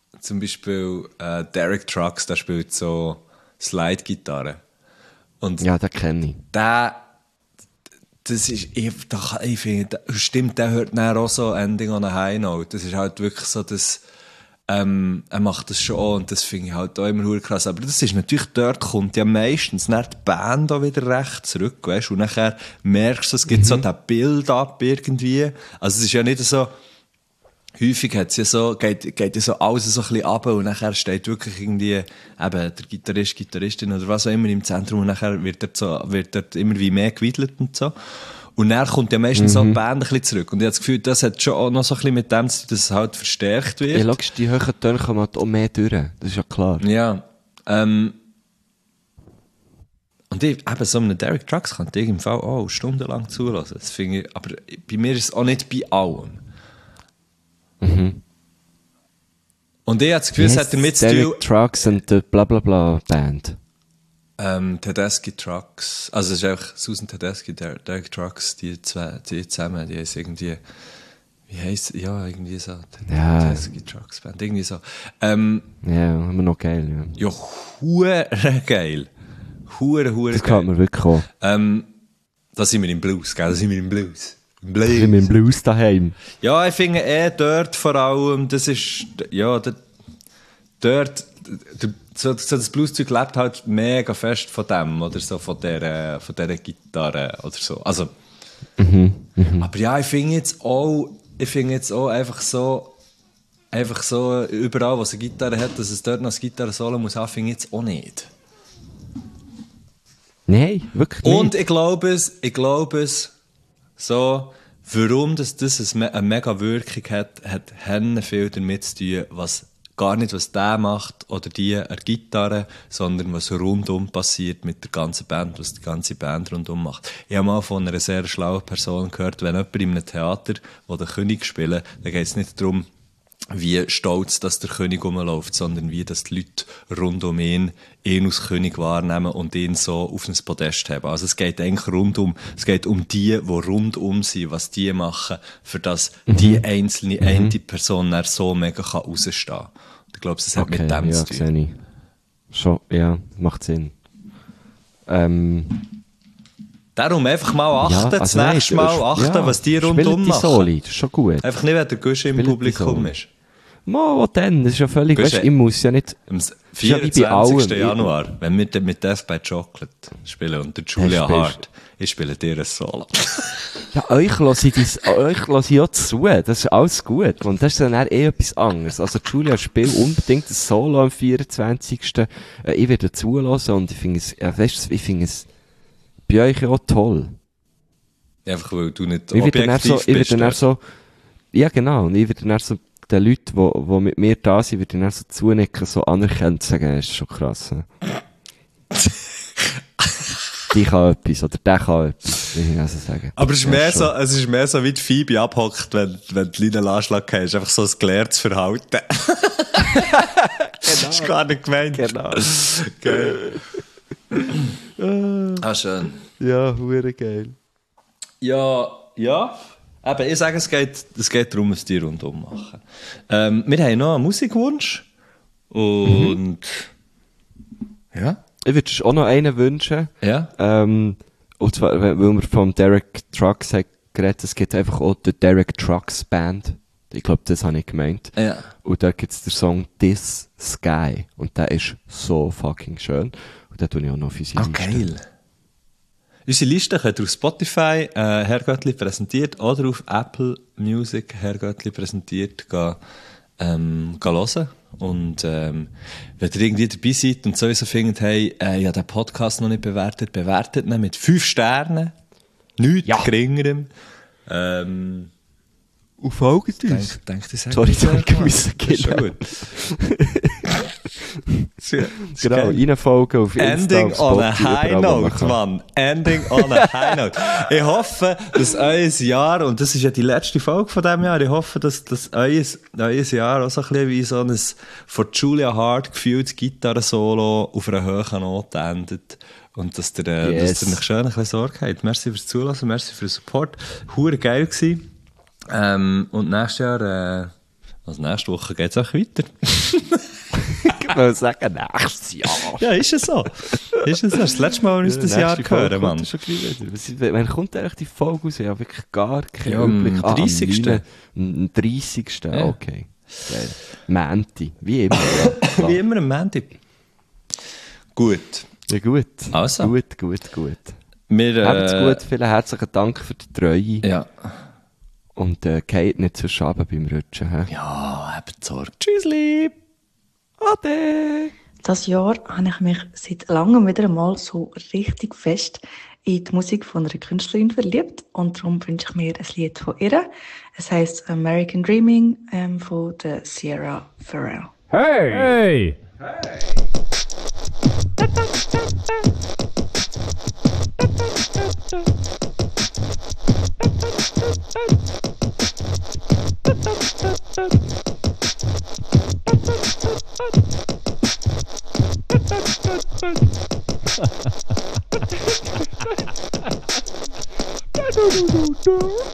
Derek Trucks, der spielt so Slide-Gitarre. Und Ja, den kenne ich. das ist, ich finde, stimmt, der hört dann auch so Ending on a High Note. Das ist halt wirklich so, dass, er macht das schon auch, und das finde ich halt auch immer verdammt krass. Aber das ist natürlich, dort kommt ja meistens dann die Band auch wieder recht zurück, weißt du, und nachher merkst du, es gibt so den Build-up irgendwie. Also es ist ja nicht so, häufig hat's ja so, geht ja so alles so ein bisschen runter, und nachher steht wirklich irgendwie eben der Gitarrist, Gitarristin oder was auch immer im Zentrum, und nachher wird dort immer wie mehr gewidelt und so. Und dann kommt ja meistens so die Band ein bisschen zurück. Und ich habe das Gefühl, das hat schon auch noch so ein bisschen mit dem zu tun, dass es halt verstärkt wird. Ja, logisch, die hohen Töne kommen halt auch mehr durch. Das ist ja klar. Ja. Und ich, eben so einen Derek Trucks kann ich im Fall auch stundenlang zulassen. Das finde ich, aber bei mir ist es auch nicht bei allem. Und ich habe das Gefühl, es hat damit zu tun, Derek Trucks und the Blablabla Band. Tedeschi Trucks, also es ist einfach Susan Tedeschi, Derek Trucks, die zusammen, die heißt irgendwie, wie heisst, ja, irgendwie so, Ja. Tedeschi Trucks Band, irgendwie so. Ja, immer noch geil, ja. Ja, hure geil. Hure Das geil. gefällt mir wirklich auch. Da sind wir im Blues, gell, da sind wir im Blues. Im Ich bin mit dem Blues daheim. Ja, ich finde dort vor allem, das ist, ja, dort, so das Blueszeug lebt halt mega fest von dem, oder so, von dieser Gitarre, oder so. Also, aber ja, ich finde jetzt auch einfach so, überall, wo es eine Gitarre hat, dass es dort noch eine Gitarre-Solo muss haben, finde ich jetzt auch nicht. Nein, wirklich nicht. Und ich glaube es, so, warum das eine mega Wirkung hat viel damit zu tun, was der macht oder die eine Gitarre, sondern was rundum passiert mit der ganzen Band, was die ganze Band rundum macht. Ich habe mal von einer sehr schlauen Person gehört, wenn jemand in einem Theater, wo der König spielt, dann geht es nicht darum, wie stolz, dass der König rumläuft, sondern wie, dass die Leute rund um ihn als König wahrnehmen und ihn so auf ein Podest haben. Also es geht eigentlich es geht um die rundum sind, was die machen, für das die eine Person dann so mega kann rausstehen kann. Ich glaube, das hat mit dem ja, zu tun. sehe ich. Schon, ja, macht Sinn. Darum einfach mal achten, ja, das nein, nächste Mal achten, was die rundum spielt die machen. Soli, das ist schon gut. Einfach nicht, wenn der Gusch im Spielt die Publikum Soli. ist. Mal, was denn? Das ist ja völlig, Gusch, weißt du, ich muss ja nicht... Am ist ja wie bei 24. allem. Januar, wenn wir mit Death by Chocolate spielen und der Julia spielst- Hart, ich spiele dir ein Solo. Ja, euch lasse ich ja zu, das ist alles gut. Und das ist dann eher etwas anderes. Also, Julia spielt unbedingt ein Solo am 24. Ich werde zulassen und ich finde es, ja, weißt du, ich finde es bei euch auch toll. Einfach weil du nicht Ich werde dann objektiv ich bist. werde dann so, ja genau, und ich werde dann so den Leuten, die mit mir da sind, werde dann so zunicken, so anerkennen, sagen, das ist schon krass. Ne? die kann etwas, oder der kann etwas, will ich also sagen. Aber es ist, mehr schon. so, es ist mehr so, wie die Phoebe abhockt, wenn du Lina Anschlag hast. Einfach so ein gelehrtes Verhalten. Das ist gar nicht gemeint. Genau. Geil. Schön. Ja, hure geil. Ja. Eben, ich sage, es geht darum, es die rundum machen. Wir haben noch einen Musikwunsch. Und ja. Ich würde auch noch einen wünschen. Ja. Und zwar, weil wir vom Derek Trucks haben geredet, es gibt einfach auch die Derek Trucks Band. Ich glaube, das habe ich gemeint. Ja. Und da gibt es den Song This Sky. Und der ist so fucking schön. Und den tue ich auch noch auf unsere Liste. Geil. Unsere Liste könnt ihr auf Spotify Herr Göttli präsentiert oder auf Apple Music Herr Göttli präsentiert hören. Und wenn ihr irgendwie dabei seid und sowieso findet, hey, ich habe den Podcast noch nicht bewertet ihn mit 5 Sternen. Nichts geringerem. Und folgt uns. Denkt ihr, Sorry, ich müssen Schon gut. Genau, reinfolgen auf Insta, Ending auf on a Spotify, high überall, wo man note, kann. Mann. Ending on a high note. Ich hoffe, dass euer Jahr, und das ist ja die letzte Folge von diesem Jahr, ich hoffe, dass euer Jahr auch so ein bisschen wie so ein von Julia Hart gefühltes Gitarren-Solo auf einer hohen Note endet. Und dass ihr euch schön ein bisschen Sorge habt. Merci fürs Zulassen, merci für den Support. Hure geil gewesen. Und nächstes Jahr, also nächste Woche geht's auch weiter. Ich will sagen, nächstes Jahr. Ja, ist es so. Ist es so. Das letzte Mal, als wir uns das Jahr hören, Mann. Wann kommt eigentlich die Folge raus? Ich habe wirklich gar keinen Ja, am Überblick. 30. Am 30. Ja. Okay. Geil. Mänti. Wie immer. Ja. Wie immer am Montag. Gut. Ja, gut. Also. Gut. Wir, Habt's gut. Vielen herzlichen Dank für die Treue. Ja. Und geht nicht zu Schaben beim Rutschen. He? Ja, habt Sorge. Tschüssli. Ade. Das Jahr habe ich mich seit langem wieder einmal so richtig fest in die Musik von einer Künstlerin verliebt. Und darum wünsche ich mir ein Lied von ihr. Es heisst American Dreaming von der Sierra Ferrell. Hey! Hey!